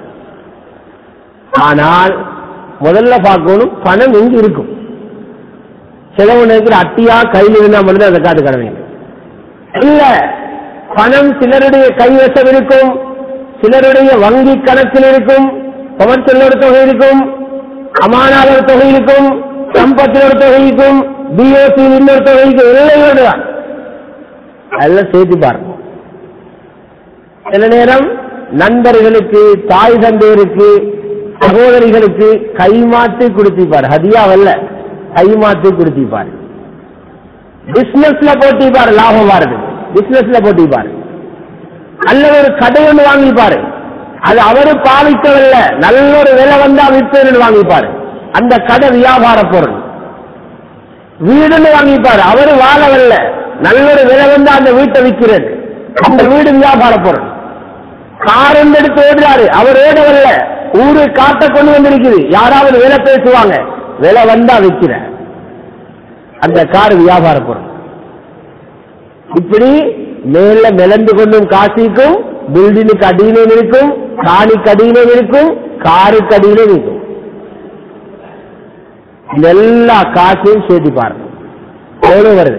ஆனால் முதல்ல பார்க்கணும் பணம் எங்க இருக்கும். செலவு நினைக்கிற அட்டியா கையில் இருந்தா மட்டும்தான் ஜக்காத்து கடமை இல்ல. பணம் சிலருடைய கைவசம் இருக்கும், சிலருடைய வங்கி கணக்கில் இருக்கும், கமர்ஷியல் தொகை இருக்கும், அமானாளர் தொகை இருக்கும், சம்பத்தில் ஒரு தொகைக்கும் பிஓசி இன்னொரு தொகைக்கும் எல்லாம் அதெல்லாம் சேர்த்து பாருங்க. சில நேரம் நண்பர்களுக்கு, தாய் தந்தையருக்கு, சகோதரிகளுக்கு கைமாற்றி கொடுத்திப்பார். ஹதியாவல்ல, கைமாற்றி கொடுத்திப்பார். பிசினஸ்ல போட்டிப்பாரு, லாபம் வருது, பிசினஸ்ல போட்டிப்பாரு. அல்லது ஒரு கடை ஒன்று வாங்கிப்பாரு, அது அவரு பாவிக்கவில்லை, நல்ல ஒரு விலை வந்தா விற்பேன்னு வாங்கிப்பாரு, அந்த கடை வியாபார பொருள். வீடுன்னு வாங்கிப்பாரு, அவரு வாழவில்லை, நல்ல ஒரு விலை வந்தா அந்த வீட்டை விற்கிறது, அந்த வீடு வியாபார பொருள். கார் எடுத்து ஓடுறாரு, அவர் ஓடவில்லை, ஊரு காட்ட கொண்டு வந்திருக்குது, யாராவது விலை பேசுவாங்க, விலை வந்தா விற்கிற அந்த கார் வியாபார பொருள். இப்படி மேல மிளந்து கொண்டும் காசிக்கும், பில்டிங்குக்கு அடியிலும் இருக்கும், காணிக்கு அடியிலும் இருக்கும், காருக்கு அடியிலும் இருக்கும். இந்த எல்லா காசையும் சேர்த்து பாருங்க எவ்வளவு வருது.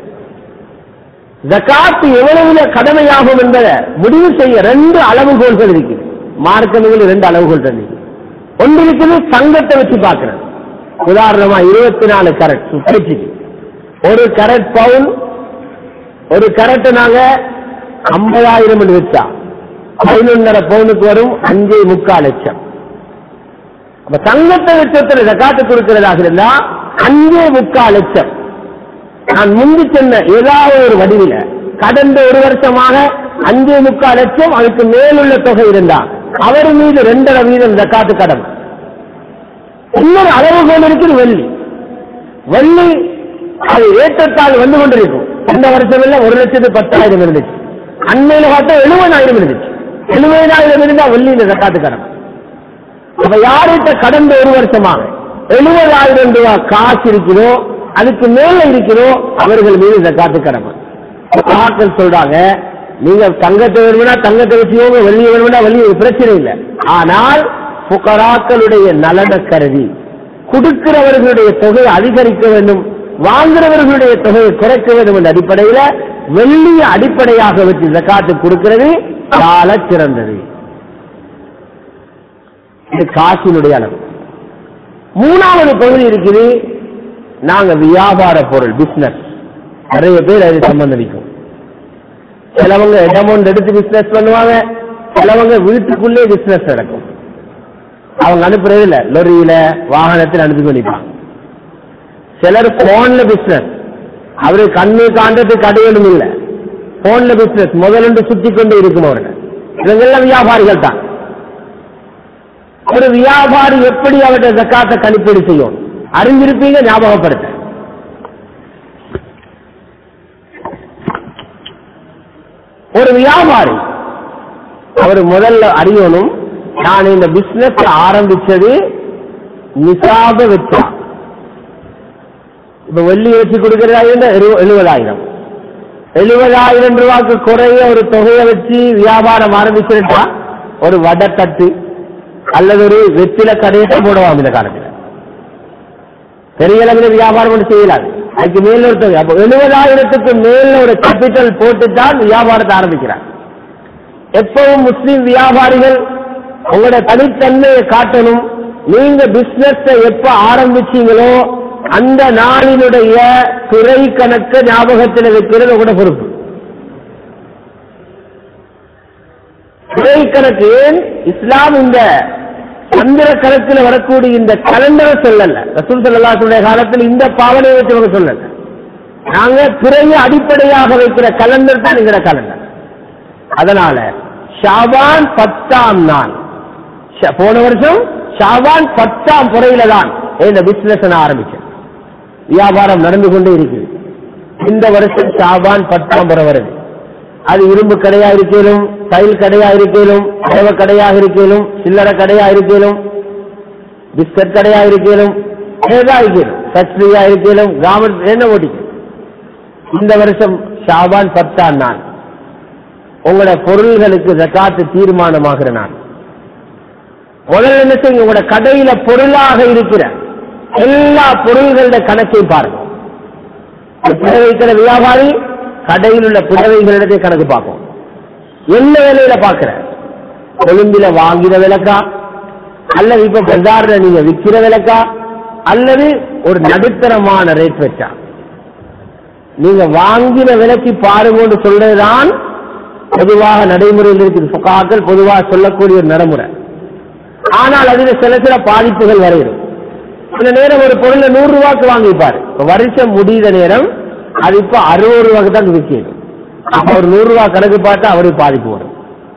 ஜகாத் எவ்வளவு கடமையாகும் என்பதை முடிவு செய்ய ரெண்டு அளவுகோல்கள் இருக்கு. மார்க்கங்கள் ரெண்டு அளவுகோல் தண்ணி. ஒன்று இருக்குது தங்கத்தை வச்சு பார்க்கிறது. உதாரணமா இருபத்தி நாலு கரட் சுற்றி, ஒரு கரட் பவுன், ஒரு கரட் நாங்க ஐம்பதாயிரம் வச்சா பதினொன்றரை பவுனுக்கு வரும் அஞ்சே முக்கால் லட்சம். அப்ப தங்கத்தை வச்சத்துல ஜகாத்து கொடுக்கிறதாக இருந்தா அஞ்சே முக்கால் லட்சம். நான் முந்தி சொன்ன ஏதாவது ஒரு வடிவில கடந்த ஒரு வருஷமாக அஞ்சே முக்கால் லட்சம் அதுக்கு மேலுள்ள தொகை இருந்தா அவர் மீது ரெண்டரை வீதம் ஜகாத்து கடன். இன்னொரு அளவுகோல் இருக்குது வெள்ளி. வெள்ளி அது ஏற்றத்தால் வந்து கொண்டிருக்கும். இந்த வருஷம் இல்ல ஒரு லட்சத்து பத்தாயிரம் இருந்துச்சு, அண்மையில பார்த்தா எழுபதாயிரம் இருந்துச்சு. எழுபதாயிரம் இருந்தா வெள்ளியில ஜகாத்து கடன். அப்ப யார்கிட்ட கடந்த ஒரு வருஷமாக எழுபதாயிரம் ரூபாய் காசு இருக்கிறோ அதுக்கு மேல இருக்கிறோ அவர்கள் மீது ஜகாத்து கடமை. ஆட்கள் சொல்றாங்க, நீங்க தங்கத்தை வேணும்னா தங்கத்தை வச்சுக்கோங்க, வெள்ளியை வேணும்னா வெள்ளியை, பிரச்சனை இல்லை. ஆனால் புகராக்களுடைய நலனை கருதி கொடுக்கிறவர்களுடைய தொகையை அதிகரிக்க வேண்டும், வாங்குறவர்களுடைய தொகையை குறைக்க வேண்டும் என்ற அடிப்படையில் வெள்ளியை அடிப்படையாக வச்சு ஜகாத்து கொடுக்கிறது சால சிறந்தது. இது காசினுடைய அளவு. மூணாவது பகுதி இருக்குது, நாங்க வியாபார பொருள், பிசினஸ். நிறைய பேர் அது சம்பந்தம். சிலவங்க இடமொன்று எடுத்து பிசினஸ் பண்ணுவாங்க, சிலவங்க வீட்டுக்குள்ளே பிசினஸ் நடக்கும். அவங்க அனுப்புறது இல்ல, லொரியில வாகனத்தில் அனுப்பி பண்ணிப்பாங்க. சிலர் போன்ல பிசினஸ், அவரு கண்ணு காண்டது கடையிலும் இல்ல, போன்ல பிசினஸ் முதலிருந்து சுத்தி கொண்டு இருக்கும் அவர்கள். இவங்கெல்லாம் வியாபாரிகள் தான். ஒரு வியாபாரி எப்படி அவருடைய ஜகாத்தை கணிப்பீடு செய்யும் அறிஞ்சிருப்பீங்க, ஞாபகப்படுத்த. ஒரு வியாபாரி அவர் முதல்ல அறியணும், நான் இந்த பிசினஸ் ஆரம்பிச்சது நிசாப வச்சா. இப்ப வெள்ளி வச்சு கொடுக்கிறதா எழுபதாயிரம் எழுபதாயிரம் ரூபாய்க்கு குறைய ஒரு தொகையை வச்சு வியாபாரம் ஆரம்பிச்சிருந்தா ஒரு வடத்தட்டு அல்லது ஒரு வெற்றில கடையை போடுவாங்க. இந்த காலத்தில் பெரிய அளவில் வியாபாரம் செய்யலாது, அதுக்கு மேல ஒரு தொகை. அப்போ எழுபதாயிரத்துக்கு மேல ஒரு கேபிட்டல் போட்டுத்தான் வியாபாரத்தை ஆரம்பிக்கிறார். எப்பவும் முஸ்லிம் வியாபாரிகள் உங்களோட தனித்தன்மையை காட்டணும். நீங்க பிசினஸ் எப்ப ஆரம்பிச்சீங்களோ அந்த நாளினுடைய துறை கணக்கு ஞாபகத்தில் வைக்கிறது உங்களோட பொறுப்பு. துறை கணக்கு ஏன் இஸ்லாம் இந்த சந்திர கணக்கில் வரக்கூடிய இந்த கலண்டரை சொல்லல. ரசூல் ஸல்லல்லாஹு அலைஹி வஸல்லம் காலத்தில் இந்த பாவனையை வச்சு சொல்லல. நாங்க துறையை அடிப்படையாக வைக்கிற கலண்டர் தான் என்கிற கலண்டர். அதனால ஷாபான் பத்தாம் நாள், போன வருஷம் ஷாபான் பத்தாம் துறையில தான் இந்த பிசினஸ் ஆரம்பிச்சேன். வியாபாரம் நடந்து கொண்டே இருக்குது. இந்த வருஷம் ஷாபான் பத்தாம் புற வருது. அது இரும்பு கடையா இருக்கலும், டைல் கடையா இருக்கலும், அடவ கடையாக இருக்கலும், சில்லறை கடையா இருக்கலும், பிஸ்கட் கடையா இருக்கலும், ஏதா இருக்கலும், ஃபேக்டரியா இருக்கலும், கவர்மெண்ட் என்ன ஓட்டிக்கும். இந்த வருஷம் ஷாபான் பத்தாம் நாள் உங்களோட பொருள்களுக்கு ஜகாத்து தீர்மானமாகிற நாள். முதல்ல என்ன செய்யுங்க, உங்களோட கடையில பொருளாக இருக்கிற எல்லா பொருள்களோட கணக்கையும் பாருங்க. வைக்கிற வியாபாரி கடையில் உள்ள புடவைகளிடத்தை கணக்கு பார்ப்போம். என்ன விலையில பாக்குற, கொழும்பில வாங்கிற விலைக்கா அல்லது இப்ப பஜார்ல நீங்க விற்கிற விலைக்கா அல்லது ஒரு நடுத்தரமான ரேட் வச்சா. நீங்க வாங்கின விலைக்கு பாருங்க சொல்றதுதான் பொதுவாக நடைமுறையில் இருக்குது. புகாக்கள் பொதுவாக சொல்லக்கூடிய ஒரு நடைமுறை. ஆனால் அதில் சில சில பாதிப்புகள் வரையும். சில நேரம் ஒரு பொருளை நூறு ரூபாய்க்கு வாங்கிப்பாரு, வருஷம் முடிந்த நேரம் அது இப்ப அறுபது ரூபாய்க்கு தான் விற்கிறது. அப்ப ஒரு நூறு ரூபாய் கணக்கு பார்த்தா அவருக்கு பாதிப்பு வரும்.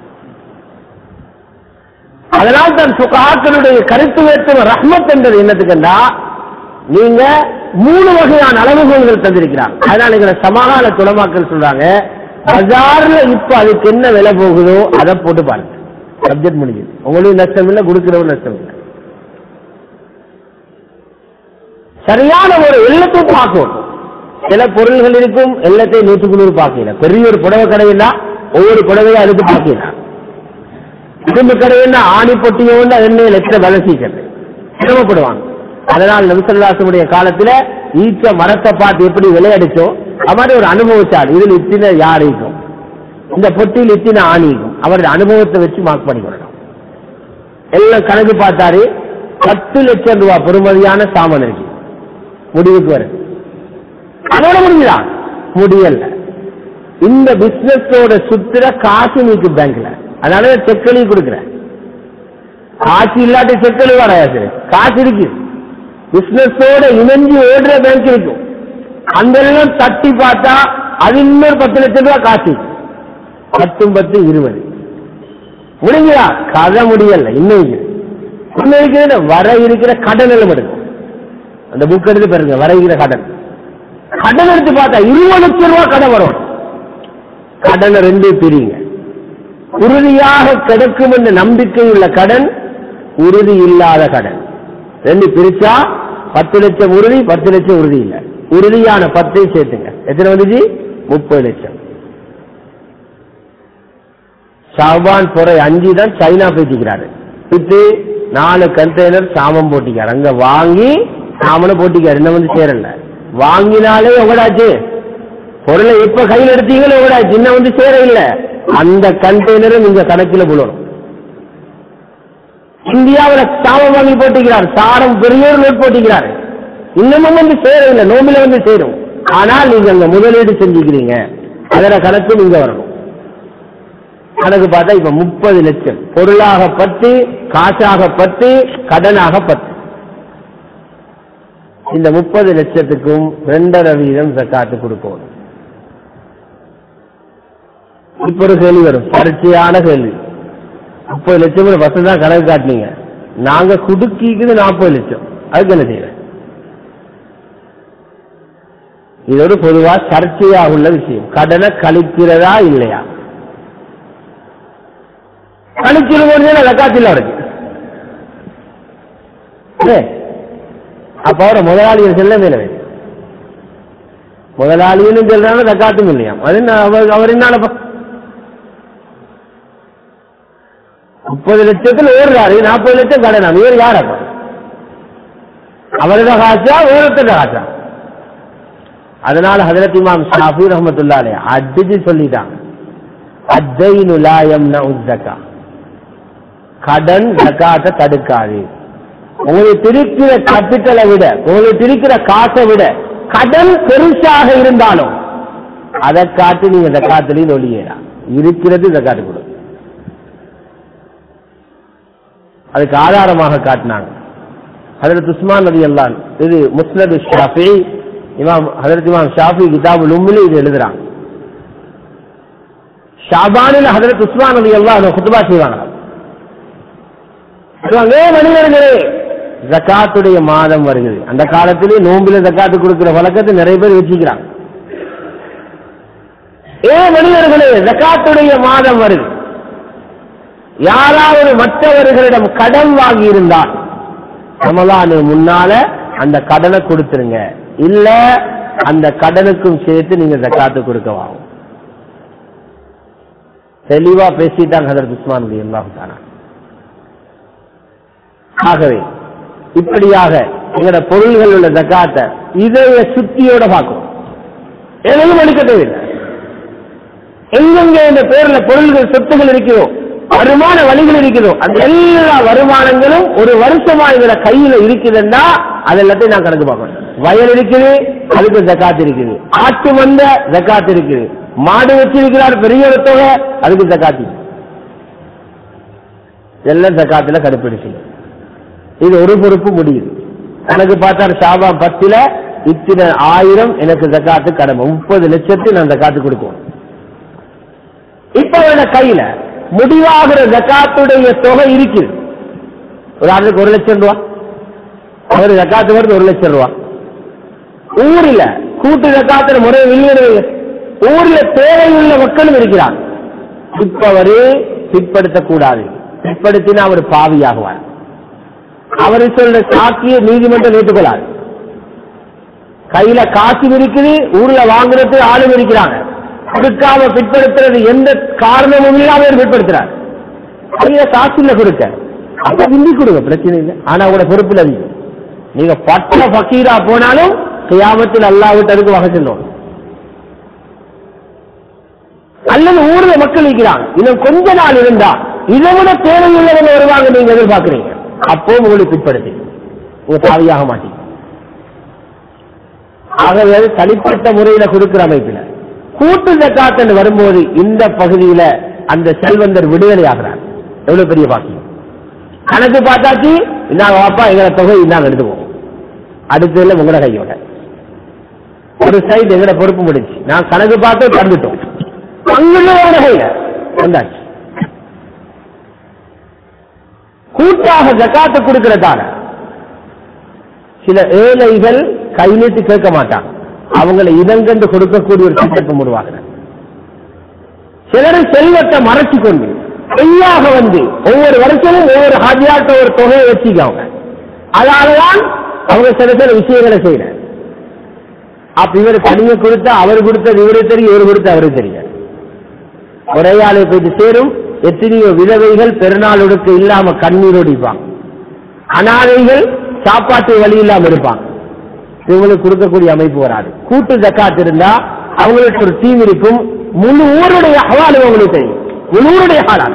அதனால் தான் புகாக்களுடைய கருத்து வேற்றுமை ரஹ்மத் என்பது என்னத்துக்குன்னா, நீங்க மூணு வகையான அளவுகோல்கள் தந்திருக்கிறாங்க. அதனால எங்களை சமகால துலமாக்கள் சொல்றாங்க, பஜார்ல இப்ப அதுக்கு என்ன விலை போகுதோ அதை போட்டு பாருங்க, சப்ஜெக்ட் முடிஞ்சது. உங்களுக்கு நஷ்டம் இல்லை, கொடுக்கிறவங்க நஷ்டம் இல்லை. சரியான ஒரு எல்லத்தையும் பார்க்கணும். சில பொருள்கள் இருக்கும் எல்லாத்தையும் நூற்றுக்கு நூறு பார்க்கல. பெரிய ஒரு புடவை கடையினா ஒவ்வொரு புடவையும் அதுக்கு பார்க்கலாம். இரும்பு கடையினா ஆணி பொட்டியோன்னு எண்ணெய் லட்சம் வளர்ச்சிக்கிறது சிரமப்படுவாங்க. அதனால் நபிசல்லாசனுடைய காலத்துல ஈச்ச மரத்தை பார்த்து எப்படி விளையாடிச்சோ அது மாதிரி ஒரு அனுபவச்சார். இதில் இத்தின யாரைக்கும், இந்த பொட்டியில் இத்தின ஆணிக்கும் அவருடைய அனுபவத்தை வச்சு மார்க் பண்ணிக்கணும். எல்லாம் கணக்கு பார்த்தாரு. பத்து லட்சம் ரூபாய் பெறுமதியான சாமான் இருக்கு. முடிவுக்கு வருது. அதோட முடிஞ்சா முடியல. இந்த பிசினஸோட சுத்துற காசு நீக்கு பேங்க்ல, அதனால செக்கலி கொடுக்குற. காசு இல்லாட்டி செக்கலி வராது. காசு இருக்கு, பிசினஸோட இணைஞ்சு ஓடுற பேங்க் இருக்கும். அந்த எல்லாம் தட்டி பார்த்தா அது இன்னொரு பத்து லட்சம் ரூபாய் காசு. பத்தும் பத்து இருபது முடிஞ்சா கதை முடியல. இன்னும் இன்னும் வர இருக்கிற கடன் எல்லாம் எடுக்கும். அந்த புக் எடுத்து பாருங்க, வர இருக்கிற கடன் கடன் எடுத்து பார்த்தா இருபது லட்சம் ரூபாய் கடன் வரும். கடனை ரெண்டு பிரிங்க. உறுதியாக கிடைக்கும் என்ற நம்பிக்கை உள்ள கடன், உறுதி இல்லாத கடன். ரெண்டு பிரிச்சா பத்து லட்சம் உறுதி, பத்து லட்சம் உறுதி இல்லை. உறுதியான பத்தை சேர்த்துங்க. எத்தனை வந்துச்சு? முப்பது லட்சம். ஷாபான் பொறை அஞ்சு தான் சைனா பேசிக்கிறாரு. வித்து நாலு கண்டெய்னர் சாமம் போட்டிக்காரு. அங்க வாங்கி சாமனை போட்டிக்காரு. என்ன வந்து சேரல. வாங்கினாலே எவ்வளாச்சு பொருளை எப்ப கையில் எடுத்தீங்களோ எவ்வளாச்சு, இன்னும் வந்து சேர இல்லை. அந்த கண்டெய்னரும் நீங்க கணக்கில் புலரும். இந்தியாவில் சாமம் வாங்கி போட்டிக்கிறார். சாரம் பெரிய ஒரு நோட் போட்டிக்கிறார். இன்னமும் வந்து சேர இல்லை, நோம்பில வந்து சேரும். ஆனால் நீங்க அங்க முதலீடு செஞ்சுக்கிறீங்க, அதோட கணக்கு நீங்க வரணும். கணக்கு பார்த்தா இப்ப முப்பது லட்சம் பொருளாக பத்து, காசாக பத்து, கடனாக பத்து. இந்த முப்பது லட்சத்துக்கும் ரெண்டரை வீதம் ஜக்காத்து கொடுக்கணும். இப்ப ஒரு கேள்வி வரும், பரிச்சையான கேள்வி. முப்பது லட்சம் பஸ் தான் கணக்கு காட்டினீங்க, நாங்க குடுக்கிக்குது நாற்பது லட்சம், அதுக்கு என்ன செய்யற? இதோடு பொதுவா சர்ச்சையாக உள்ள விஷயம், கடனை கழிக்கிறதா இல்லையா? கழிச்சிருவோம் ஜக்காத்தில் இருக்கு. அப்ப அவரை முதலாளிகள் செல்ல மேல முதலாளியும் சொல்றாங்க ஜக்காத்தும் இல்லையா? அவர் என்ன முப்பது லட்சத்தில் ஓடுறாரு, நாற்பது லட்சம் கடன். வேறு யார்? அப்ப அவரது காசா வேறொருத்த காசா? அதனால ஹஜ்ரத் இமாம் ஷாஃபி ரஹ்மத்துல்லாஹி அலைஹி அடிச்சு சொல்லிட்டாங்க, அத்தைனு லா யம்னஉ ஸக்கா, கடன் ஜக்காத்தை தடுக்காது. உங்களுக்கு இருக்கிற கேபிட்டலை விட, உங்களுக்கு இருக்கிற காசை விட கடன் பெருசாக இருந்தாலும் அதை காட்டி நீங்க ஜக்காத்திலையும் ஒளியலாம். இருக்கிறது ஜக்காத்து கொடு. அதுக்கு ஆதாரமாக காட்டினாங்க ஹஜ்ரத் உஸ்மான் ரலியல்லாஹு அன்ஹு. இது முஸ்னத் ஷாஃபி, இமாம் ஹஜ்ரத் இமாம் ஷாஃபி கிதாபுல் உம்மில் இது எழுதுறாங்க. ஷாபானில் ஹஜ்ரத் உஸ்மான் ரலியல்லாஹு அன்ஹு குத்பா செய்வாங்க. மனிதர்களே, ஜக்காத்துடைய மாதம் வருகிறது. அந்த காலத்திலே நோம்பில ஜக்காத்து கொடுக்கிற வழக்கத்தை நிறைய பேர் வச்சுக்கிறாங்க. ஏ மனிதர்களே, ஜக்காத்துடைய மாதம் வருது. யாராவது மற்றவர்களிடம் கடன் வாங்கி இருந்தால் ரமலான் முன்னால அந்த கடனை கொடுத்துருங்க, இல்ல அந்த கடனுக்கும் சேர்த்து நீங்க ஜக்காத்து கொடுக்க வாங்க. தெளிவா பேசிட்டாங்க ஹஜ்ரத் உஸ்மான் ரலியல்லாஹு தஆலா. ஆகவே இப்படியாக எங்களோட பொருள்கள் உள்ள ஜக்காத்தை இதைய சுத்தியோட பார்க்கணும். எதுவும் அளிக்க தேவையில்லை. எங்கெங்க இந்த பேர்ல பொருள்கள் சொத்துகள் இருக்கிறதோ, வருமான வழிகள் இருக்கிறதோ, அந்த எல்லா வருமானங்களும் ஒரு வருஷமா எங்களோட கையில இருக்குதுன்னா அது எல்லாத்தையும் நான் கணக்கு பார்க்கணும். வயல் இருக்குது, அதுக்கு ஜக்காத் இருக்குது. ஆட்டு வந்த ஜக்காத் இருக்குது. மாடு வச்சிருக்கிறார் பெரிய ஒரு தொகை, அதுக்கு ஜக்காத். எல்லாம் ஜக்காத்துல கடுப்பிடிச்சு. இது ஒரு பொறுப்பு முடியுது. எனக்கு பார்த்தார் ஷாபான் பத்துல இத்தனை ஆயிரம் எனக்கு ஜக்காத்து கடமை, முப்பது லட்சத்துக்கு நான் ஜக்காத்து கொடுப்போம். இப்ப அவன கையில முடிவாகிற ஜக்காத்துடைய தொகை இருக்குது. ஒரு ஆளுக்கு ஒரு லட்சம் ரூபா, அவரு ஜக்காத்து வருது ஒரு லட்சம் ரூபா. ஊரில் கூட்டு ஜக்காத்துல முறை வெளியிட ஊரில் தேவையுள்ள மக்களும் இருக்கிறார். இப்ப அவரு பிற்படுத்தக்கூடாது. பிற்படுத்தினா அவர் பாவியாகுவார். அவரு சொல்ற சாட்சியை நீதிமன்றம் ஏற்றுக்கொள்ளாது. கையில காசு இருக்குது, ஊர்ல வாங்குறது ஆளும் இருக்கிறாங்க. கொடுக்காம பிற்படுத்துறது எந்த காரணமும் இல்லாம பிற்படுத்துறாரு. கையில காசு இல்ல கொடுக்க, அப்ப விந்தி கொடுங்க, பிரச்சனை இல்லை. ஆனா கூட பொறுப்புல இருக்கு. நீங்க பட்ட பக்கீரா போனாலும் கியாமத்தில் அல்லாஹ் விட்டதுக்கு வகை செல்லும். அல்லது ஊர்ல மக்கள் இருக்கிறாங்க, இன்னும் கொஞ்ச நாள் இருந்தா இதை விட தேவையுள்ளவங்க வருவாங்க, நீங்க எதிர்பார்க்கிறீங்க. அப்போ உங்களுக்கு பிற்படுத்தி உங்க பாவியாக மாட்டீங்க. ஆகவே தனிப்பட்ட முறையில கொடுக்கிற அமைப்பில கூட்டு ஜக்காத் வரும்போது இந்த பகுதியில அந்த செல்வந்தர் விடுதலை ஆகிறார். எவ்வளவு பெரிய பாக்கியம். கணக்கு பார்த்தாச்சு, இந்தாங்க வாப்பா எங்களை தொகை இந்தாங்க எடுத்துவோம். அடுத்ததுல உங்களோட கையோட ஒரு சைடு எங்கட பொறுப்பு முடிச்சு, நான் கணக்கு பார்த்து தந்துட்டோம். வந்தாச்சு. கூட்டாக ஜக்காத்து கொடுக்கிறதால சில ஏழைகள் கை நீட்டு கேட்க மாட்டாங்க. அவங்களை இதங்கண்டு கொடுக்கக்கூடிய ஒரு சந்தர்ப்பம் உருவாகிறார். சிலர் செல்வத்தை மறைச்சு கொண்டு பொய்யாக வந்து ஒவ்வொரு வருஷமும் ஒவ்வொரு ஹாஜியாட்ட ஒரு தொகையை வச்சுக்காங்க. அதனாலதான் அவங்க சில சில விஷயங்களை செய்யற. அப்ப இவர் தனியை கொடுத்தா அவர் கொடுத்தது இவரு தெரியும், இவர் கொடுத்த அவருக்கு தெரியும். ஒரே ஆளை போயிட்டு சேரும். எத்தனையோ விதவைகள் பெருநாளுக்கு இல்லாம கண்ணீர் ஒடிப்பாங்க. அனாதைகள் சாப்பாட்டு வழி இல்லாம இருப்பாங்க. இவங்களுக்கு கொடுக்கக்கூடிய அமைப்பு வராது. கூட்டு ஜக்காத் இருந்தா அவங்களுக்கு ஒரு டீம் இருக்கும். முழு ஊருடைய ஹவாலும் அவங்களுக்கு தெரியும். முழு ஊருடைய ஹாலால்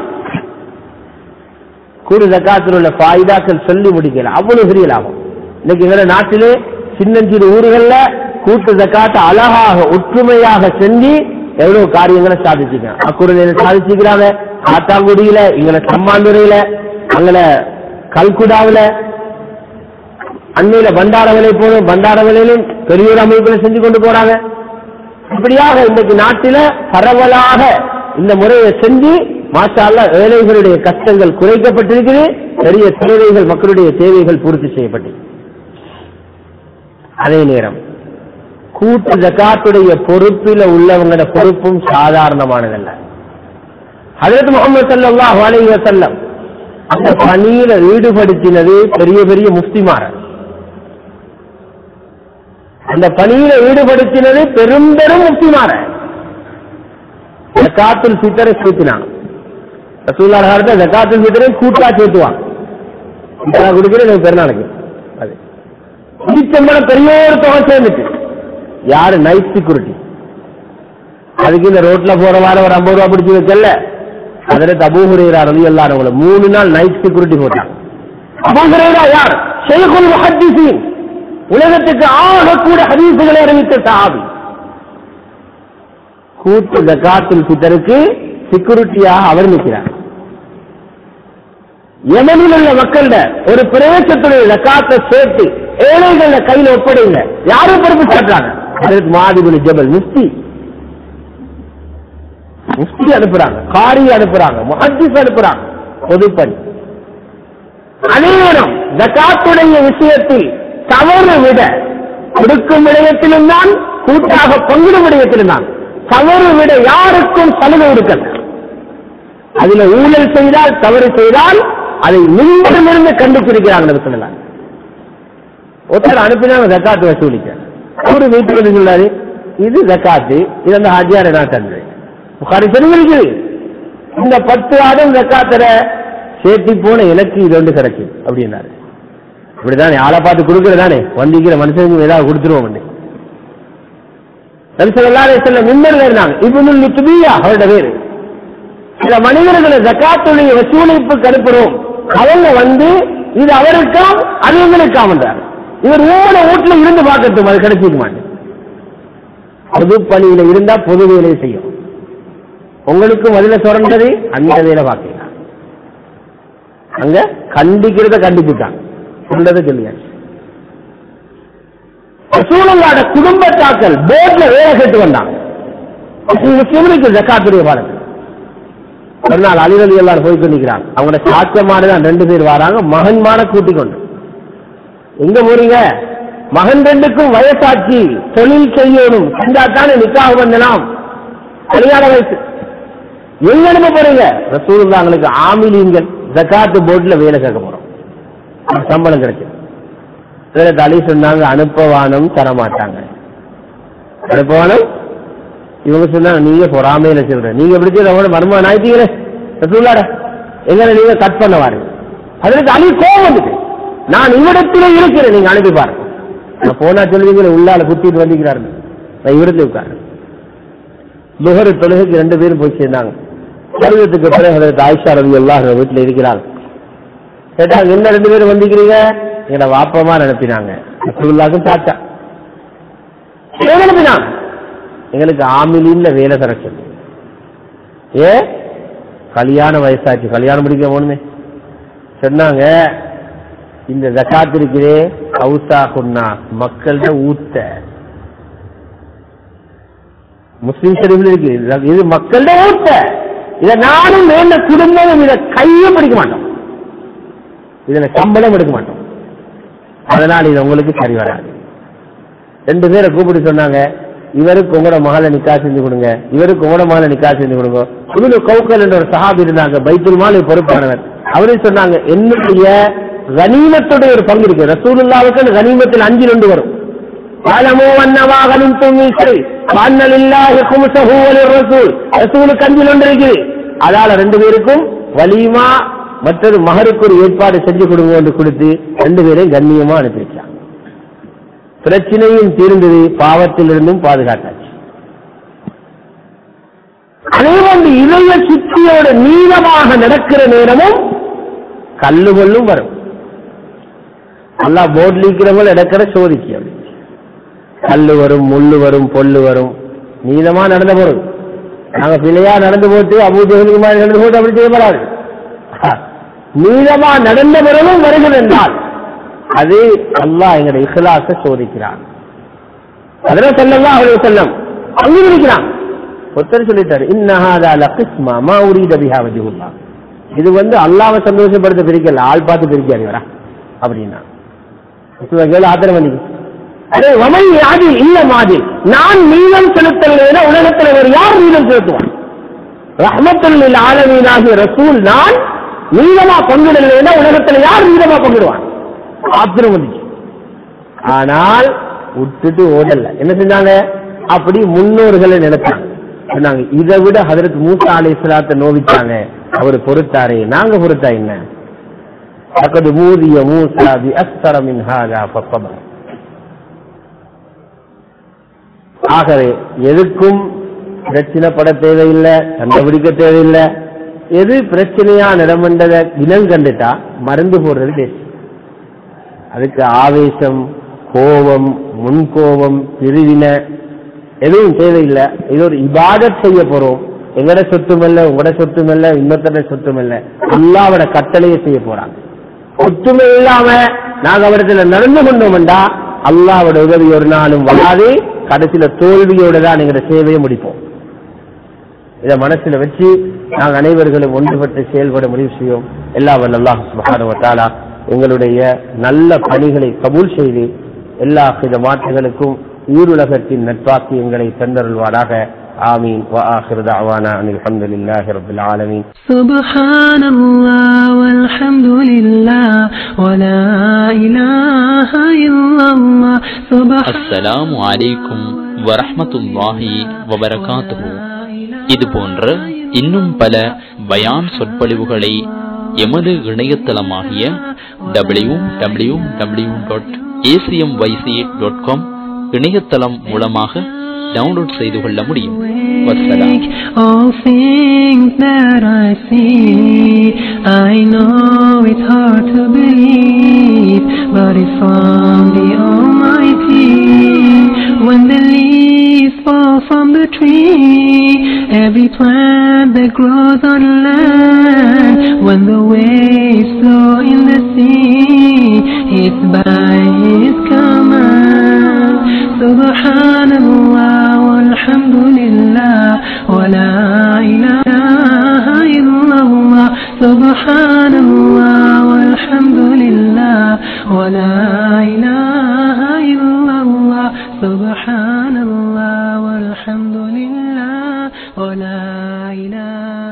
கூட்டு ஜக்காத்தில் உள்ள ஃபாயிதாக்கள் சொல்லி முடிக்கல. அவ்வளவு பெரிய லாபம். இன்னைக்கு எங்க நாட்டிலே சின்னஞ்சிறு ஊர்கள்ல கூட்டு ஜக்காத்தை அழகாக ஒற்றுமையாக செஞ்சு எவ்வளவு காரியங்களை சாதிச்சுக்கிறாங்க. அக்குறையில சாதிச்சுக்கிறாங்க. காத்தாங்குடியில, இங்களை சம்மாந்துறையில, அங்கே கல்குடாவில, அண்மையில பண்டாரவலை போனும், பண்டாரவலையிலும் பெரிய ஒரு அமைப்புகளை செஞ்சு கொண்டு போறாங்க. இப்படியாக இன்றைக்கு நாட்டில பரவலாக இந்த முறையை செஞ்சு மாஷா அல்லாஹ் ஏழைகளுடைய கஷ்டங்கள் குறைக்கப்பட்டிருக்குது. பெரிய தேவைகள், மக்களுடைய தேவைகள் பூர்த்தி செய்யப்பட்டு. அதே நேரம் கூட்டு ஜக்காத்துடைய பொறுப்பில் உள்ளவங்களோட பொறுப்பும் சாதாரணமானதல்ல. ஹஜ்ரத் முஹம்மது ஸல்லல்லாஹு அலைஹி வஸல்லம் அந்த பணியில ஈடுபடுத்தினது பெரிய பெரிய முஃப்திமார. அந்த பணியில ஈடுபடுத்தினது பெரும் பெரும் முஃப்திமார. ஜக்காத்துல் ஃபித்ரை சேர்த்தினாங்க. ரசூலுல்லாஹி அலைஹி வஸல்லம் ஜக்காத்துல் ஃபித்ரை கூட்டா சேர்த்துவாங்க. இதா கொடுக்கிறது பெருநாளுக்கு. அது இச்சம்பளம் பெரிய ஒரு தொகை சேர்ந்துட்டு யாரு நைட் செக்யூரிட்டி. அதுக்கு இந்த ரோட்ல போற வாரம் ஒரு ஐம்பது ரூபா பிடிச்சி வைக்கல. ஹஜ்ரத் அபூ ஹுரைரா ரலியல்லாஹு அன்ஹு மூணு நாள் நைட் செக்யூரிட்டி போட்டாங்க. அபூ ஹுரைரா யார்? ஷைகுல் முஹத்திஸீன், உலகத்துக்கு ஆக கூட ஹதீஸ்களை அறிவித்த சஹாபி. கூட்டு ஜக்காத்துல் ஃபித்ருக்கு செக்யூரிட்டியாக அவர் நிற்கிறார். யமனில் உள்ள மக்கள் ஒரு பிரதேசத்துடைய ஜக்காத்தை சேர்த்து ஏழைகள கையில ஒப்படைங்க. யாரும் பொறுப்பு சாட்டுறாங்க? ஹஜ்ரத் முஆத் இப்னு ஜபல் முஃப்தி முஃப்தி அனுப்புறாங்க, காரி அனுப்புறாங்க, முஹத்திஸ் அனுப்புறாங்க. பொதுப்பணி. அனைவரும் ஜக்காத்துடைய விஷயத்தில் தவறு விட கொடுக்கும் விடயத்திலும் தான், கூட்டாக பங்கிடும் விடயத்திலும் தான் தவறு விட யாருக்கும் சலுகை கொடுக்கல. அதுல ஊழல் செய்தால், தவறு செய்தால் அதை முன்பிலிருந்து கண்டுபிடிக்கிறாங்க. சொல்லலாம். ஒருத்தர் அனுப்பினாங்க ஜக்காத்து வசூலிக்க. அவரு வீட்டுக்கு வந்து சொல்லாரு, இது ஜக்காத்து, இது அந்த ஹாஜியார் நான் தந்தேன். புகாரி தெரிவிக்கிறது, இந்த பத்து ஆடம் ஜக்காத்துல சேர்த்தி போன எனக்கு இது ஒன்று கிடைக்கும் அப்படின்னாரு. இப்படிதானே ஆளை பார்த்து கொடுக்கறதானே, வந்திக்கிற மனுஷனுக்கு ஏதாவது கொடுத்துருவோம். நபி ஸல்லல்லாஹு அலைஹி வஸல்லம் மிம்பர்ல இருந்தாங்க. இப்னுல் லுத்பியா அவரோட பேரு. சில மனிதர்களை ஜக்காத்துடைய வசூலிப்புக்கு அனுப்புறோம். அவங்க வந்து இது அவருக்காம் அது எங்களுக்காம் என்றார். இவர் ஒவ்வொரு வீட்டுல இருந்து பார்க்கட்டும், அது கிடைச்சிக்க மாட்டேன். பொது பணியில இருந்தா பொது வேலையை செய்யும். உங்களுக்கு முதல்ல சுரண்டது அந்த வேலை பார்க்கலாம். அங்க கண்டிக்கிறத கண்டிப்புட்டாங்க, சொல்றதை சொல்லியாச்சு. ரசூலுல்லாஹ்வுடைய குடும்பத்தாக்கள் போர்ட்ல வேலை கேட்டு வந்தாங்க. முஸ்லிம்களுக்கு ஜக்காத்துடைய பாடம். ஒரு நாள் அலி ரலியல்லாஹு போய் கொண்டிருக்கிறாங்க. அவங்களோட சாட்சியமானதான் ரெண்டு பேர் வராங்க, மகன்மான கூட்டிக் கொண்டு. எங்க போறீங்க? மகன் ரெண்டுக்கும் வயசாட்சி, தொழில் செய்யணும், செஞ்சாத்தானே நிக்காஹ் பண்ணலாம், கல்யாண வயசு. எங்க அனுப்ப போறீங்க? ரசூலுல்லாஹ்வுக்கு ஆமிலீன்கள் ஜக்காத்து போர்ட்ல வேலை கேட்க போறோம், சம்பளம் கிடைச்சு. அலி சொன்னாங்க அனுப்பவானம் தரமாட்டாங்க. அனுப்பவானம் இவங்க சொன்னாங்க நீங்க பொறாமையில சொல்ற, நீங்க எப்படி மருமகன் ஆயிட்டீங்களே ரசூலுல்லாஹ், எங்களை நீங்க கட் பண்ண வாருங்க. அதற்கு அலி கோபம் வந்துட்டு, நான் இவ்விடத்திலே இருக்கிறேன், நீங்க அனுப்பி பாருங்க. நான் போனா சொல்லுவீங்களே உள்ளால குத்திட்டு வந்திருக்கிறாரு, நான் இவ்விடத்துல உட்காரு. லுஹர் தொழுகைக்கு ரெண்டு பேரும் போய் சேர்ந்தாங்க. பருவத்துக்கு பிறகு ஆயிஷா ரலியல்லாஹு அன்ஹா வீட்டுல இருக்கிறாங்க. கேட்டாங்க என்ன ரெண்டு பேரும் வந்திருக்கிறீங்க? எங்களை வாப்பமா அனுப்பினாங்க. ரசூலுல்லாஹ்வுக்கு சாச்சா அனுப்பினாங்க, எங்களுக்கு ஆமிலின்ல வேலை தர சொல்லி. ஏ கல்யாண வயசாச்சு, கல்யாணம் முடிக்க போகணுமே. சொன்னாங்க இந்த ஜகாத் இருக்கிறே கௌசா குன்னா மக்கள்கிட்ட ஊத்த, முஸ்லிம் ஷரீஃப்ல இருக்கு, இது மக்கள்கிட்ட ஊத்த. இதை நானும் வேண்ட குடும்பமும் இதை கையும் பிடிக்க மாட்டோம், இதுல சம்பளம் எடுக்க மாட்டோம், அதனால் இது உங்களுக்கு சரி வராது. ரெண்டு பேரை கூப்பிட்டு சொன்னாங்க, இவருக்கு உங்களோட மகளை நிக்கா செஞ்சு கொடுங்க, இவருக்கு உங்களோட மகளை நிக்கா செஞ்சு கொடுங்க. புது கௌக்கல் என்ற ஒரு சஹாபி இருந்தாங்க, பைத்துல் மால் பொறுப்பானவர். அவரே சொன்னாங்க என்னுடைய கனிமத்துடைய ஒரு பங்கு இருக்கு, ரசூலுல்லாஹ்வுக்கு கனிமத்தில் அஞ்சு ரெண்டு வரும். அதால ரெண்டு பேருக்கும் வலிமா மற்றொரு மகருக்கு ஒரு ஏற்பாடு செஞ்சு கொடுங்க என்று கொடுத்து ரெண்டு பேரையும் கண்ணியமா அனுப்பிச்சாங்க. பிரச்சனையும் தீர்ந்தது, பாவத்தில் இருந்தும் பாதுகாத்தாச்சு. அதே போன்று இதய சுத்தியோட நீளமாக நடக்கிற நேரமும் கல்லுகொள்ளும் வரும். அல்லாஹ் போர்டு இருக்கிறவங்க நடக்கிற சோதிக்கு அப்படி கல்லு வரும், முள்ளு வரும், பொல்லு வரும். நீளமா நடந்த பொருள் நாங்க பிள்ளையா நடந்து போட்டு அபூஜஹலுக்கு மாதிரி நடந்து போட்டு அப்படி செய்யப்படாது. நீளமா நடந்த பொருளும் வருகிறது என்றால் அது அல்லாஹ் எங்களுடைய இஹ்லாஸை சோதிக்கிறான். அதனால ஸல்லல்லாஹு அலைஹி வஸல்லம் அங்கீகரிக்கிறான். ஒருத்தர் சொல்லிட்டாரு இன்னஹாதா லகிஸ்மா மா உரீத பிஹா வஜ்ஹுல்லாஹ், இது வந்து அல்லாஹ்வை சந்தோஷப்படுத்த பிரிக்கல, ஆள் பார்த்து பிரிக்காது வரா அப்படின்னா ஆத்திரம் பண்ணி அதே வமை யாதி இல்ல மாதிரி நான் நீளம் செலுத்தல உலகத்தில் ஒரு யார் நீளம் செலுத்துவான்? ரஹ்மத்துல் ஆலமீனாகிய ரசூல் நான் நீளமா பங்கிடலைன்னா உலகத்தில் யார் நீளமா பங்கிடுவான்? ஆத்திரம் வந்துச்சு. ஆனால் விட்டுட்டு ஓடல, என்ன செஞ்சாங்க? அப்படி முன்னோர்களை நினைச்சாங்க. சொன்னாங்க இதை விட ஹதரத் மூசா அலைஹிஸ்ஸலாத்தை நோவிச்சாங்க, அவர் பொறுத்தாரே, நாங்க பொறுத்தா என்ன? லகத் ஊதிய மூசா பி அக்ஸர மின் ஹாதா ஃபஸபர. ஆகவே எதுக்கும் பிரச்சனைப்பட தேவையில்லை, கண்டுபிடிக்க தேவையில்லை. எது பிரச்சனையா நடமன்றதை இனம் கண்டுட்டா மருந்து போடுறது பேசு. அதுக்கு ஆவேசம், கோபம், முன்கோபம், பிரிவினை எதுவும் தேவையில்லை. இது ஒரு இபாதத் செய்ய போறோம். எங்கட சொத்துமல்ல, உங்களோட சொத்துமல்ல, இன்னொருத்தர சொத்துமல்ல, அல்லாஹ்வோட கட்டளையை செய்ய போறாங்க. ஒற்றுமை இல்லாம நாங்க அவரிடத்துல நடந்து கொண்டோம்டா அல்லாஹ்வோட உதவி ஒரு நாளும் வராது. கடைசியில தோல்வியோட தான் எங்களோட சேவையை முடிப்போம். இதை மனசுல வச்சு நாங்கள் அனைவர்களும் ஒன்றுபட்டு செயல்பட முடிவு செய்வோம். எல்லா வல்ல அல்லாஹ் சுப்ஹானஹு வ தஆலா எங்களுடைய நல்ல பணிகளை கபூல் செய்து எல்லா வித மாற்றங்களுக்கும் ஈருலகத்தின் நட்பாக்கியங்களை தந்தருள்வாராக. آمين وآخر دعوانا أن الحمد لله رب العالمين. سبحان الله والحمد لله ولا إله إلا الله. السلام عليكم ورحمة الله وبركاته. இது போன்ற இன்னும் பல பயான் சொற்பொழிவுகளை எமது இணையதளமாகிய W W W dot ACM YC dot com இணையதளம் மூலமாக டவுன்லோட் செய்து கொள்ள முடியும். All things that I see, I know it's hard to believe. breathe, but it's from the Almighty. When the leaves fall from the tree, every plant that grows on land, when the waves flow in the sea, it's by His command. Subhanallah walhamdulillah wa la ilaha illallah. Subhanallah walhamdulillah wa la ilaha illallah. Subhanallah walhamdulillah wa la ilaha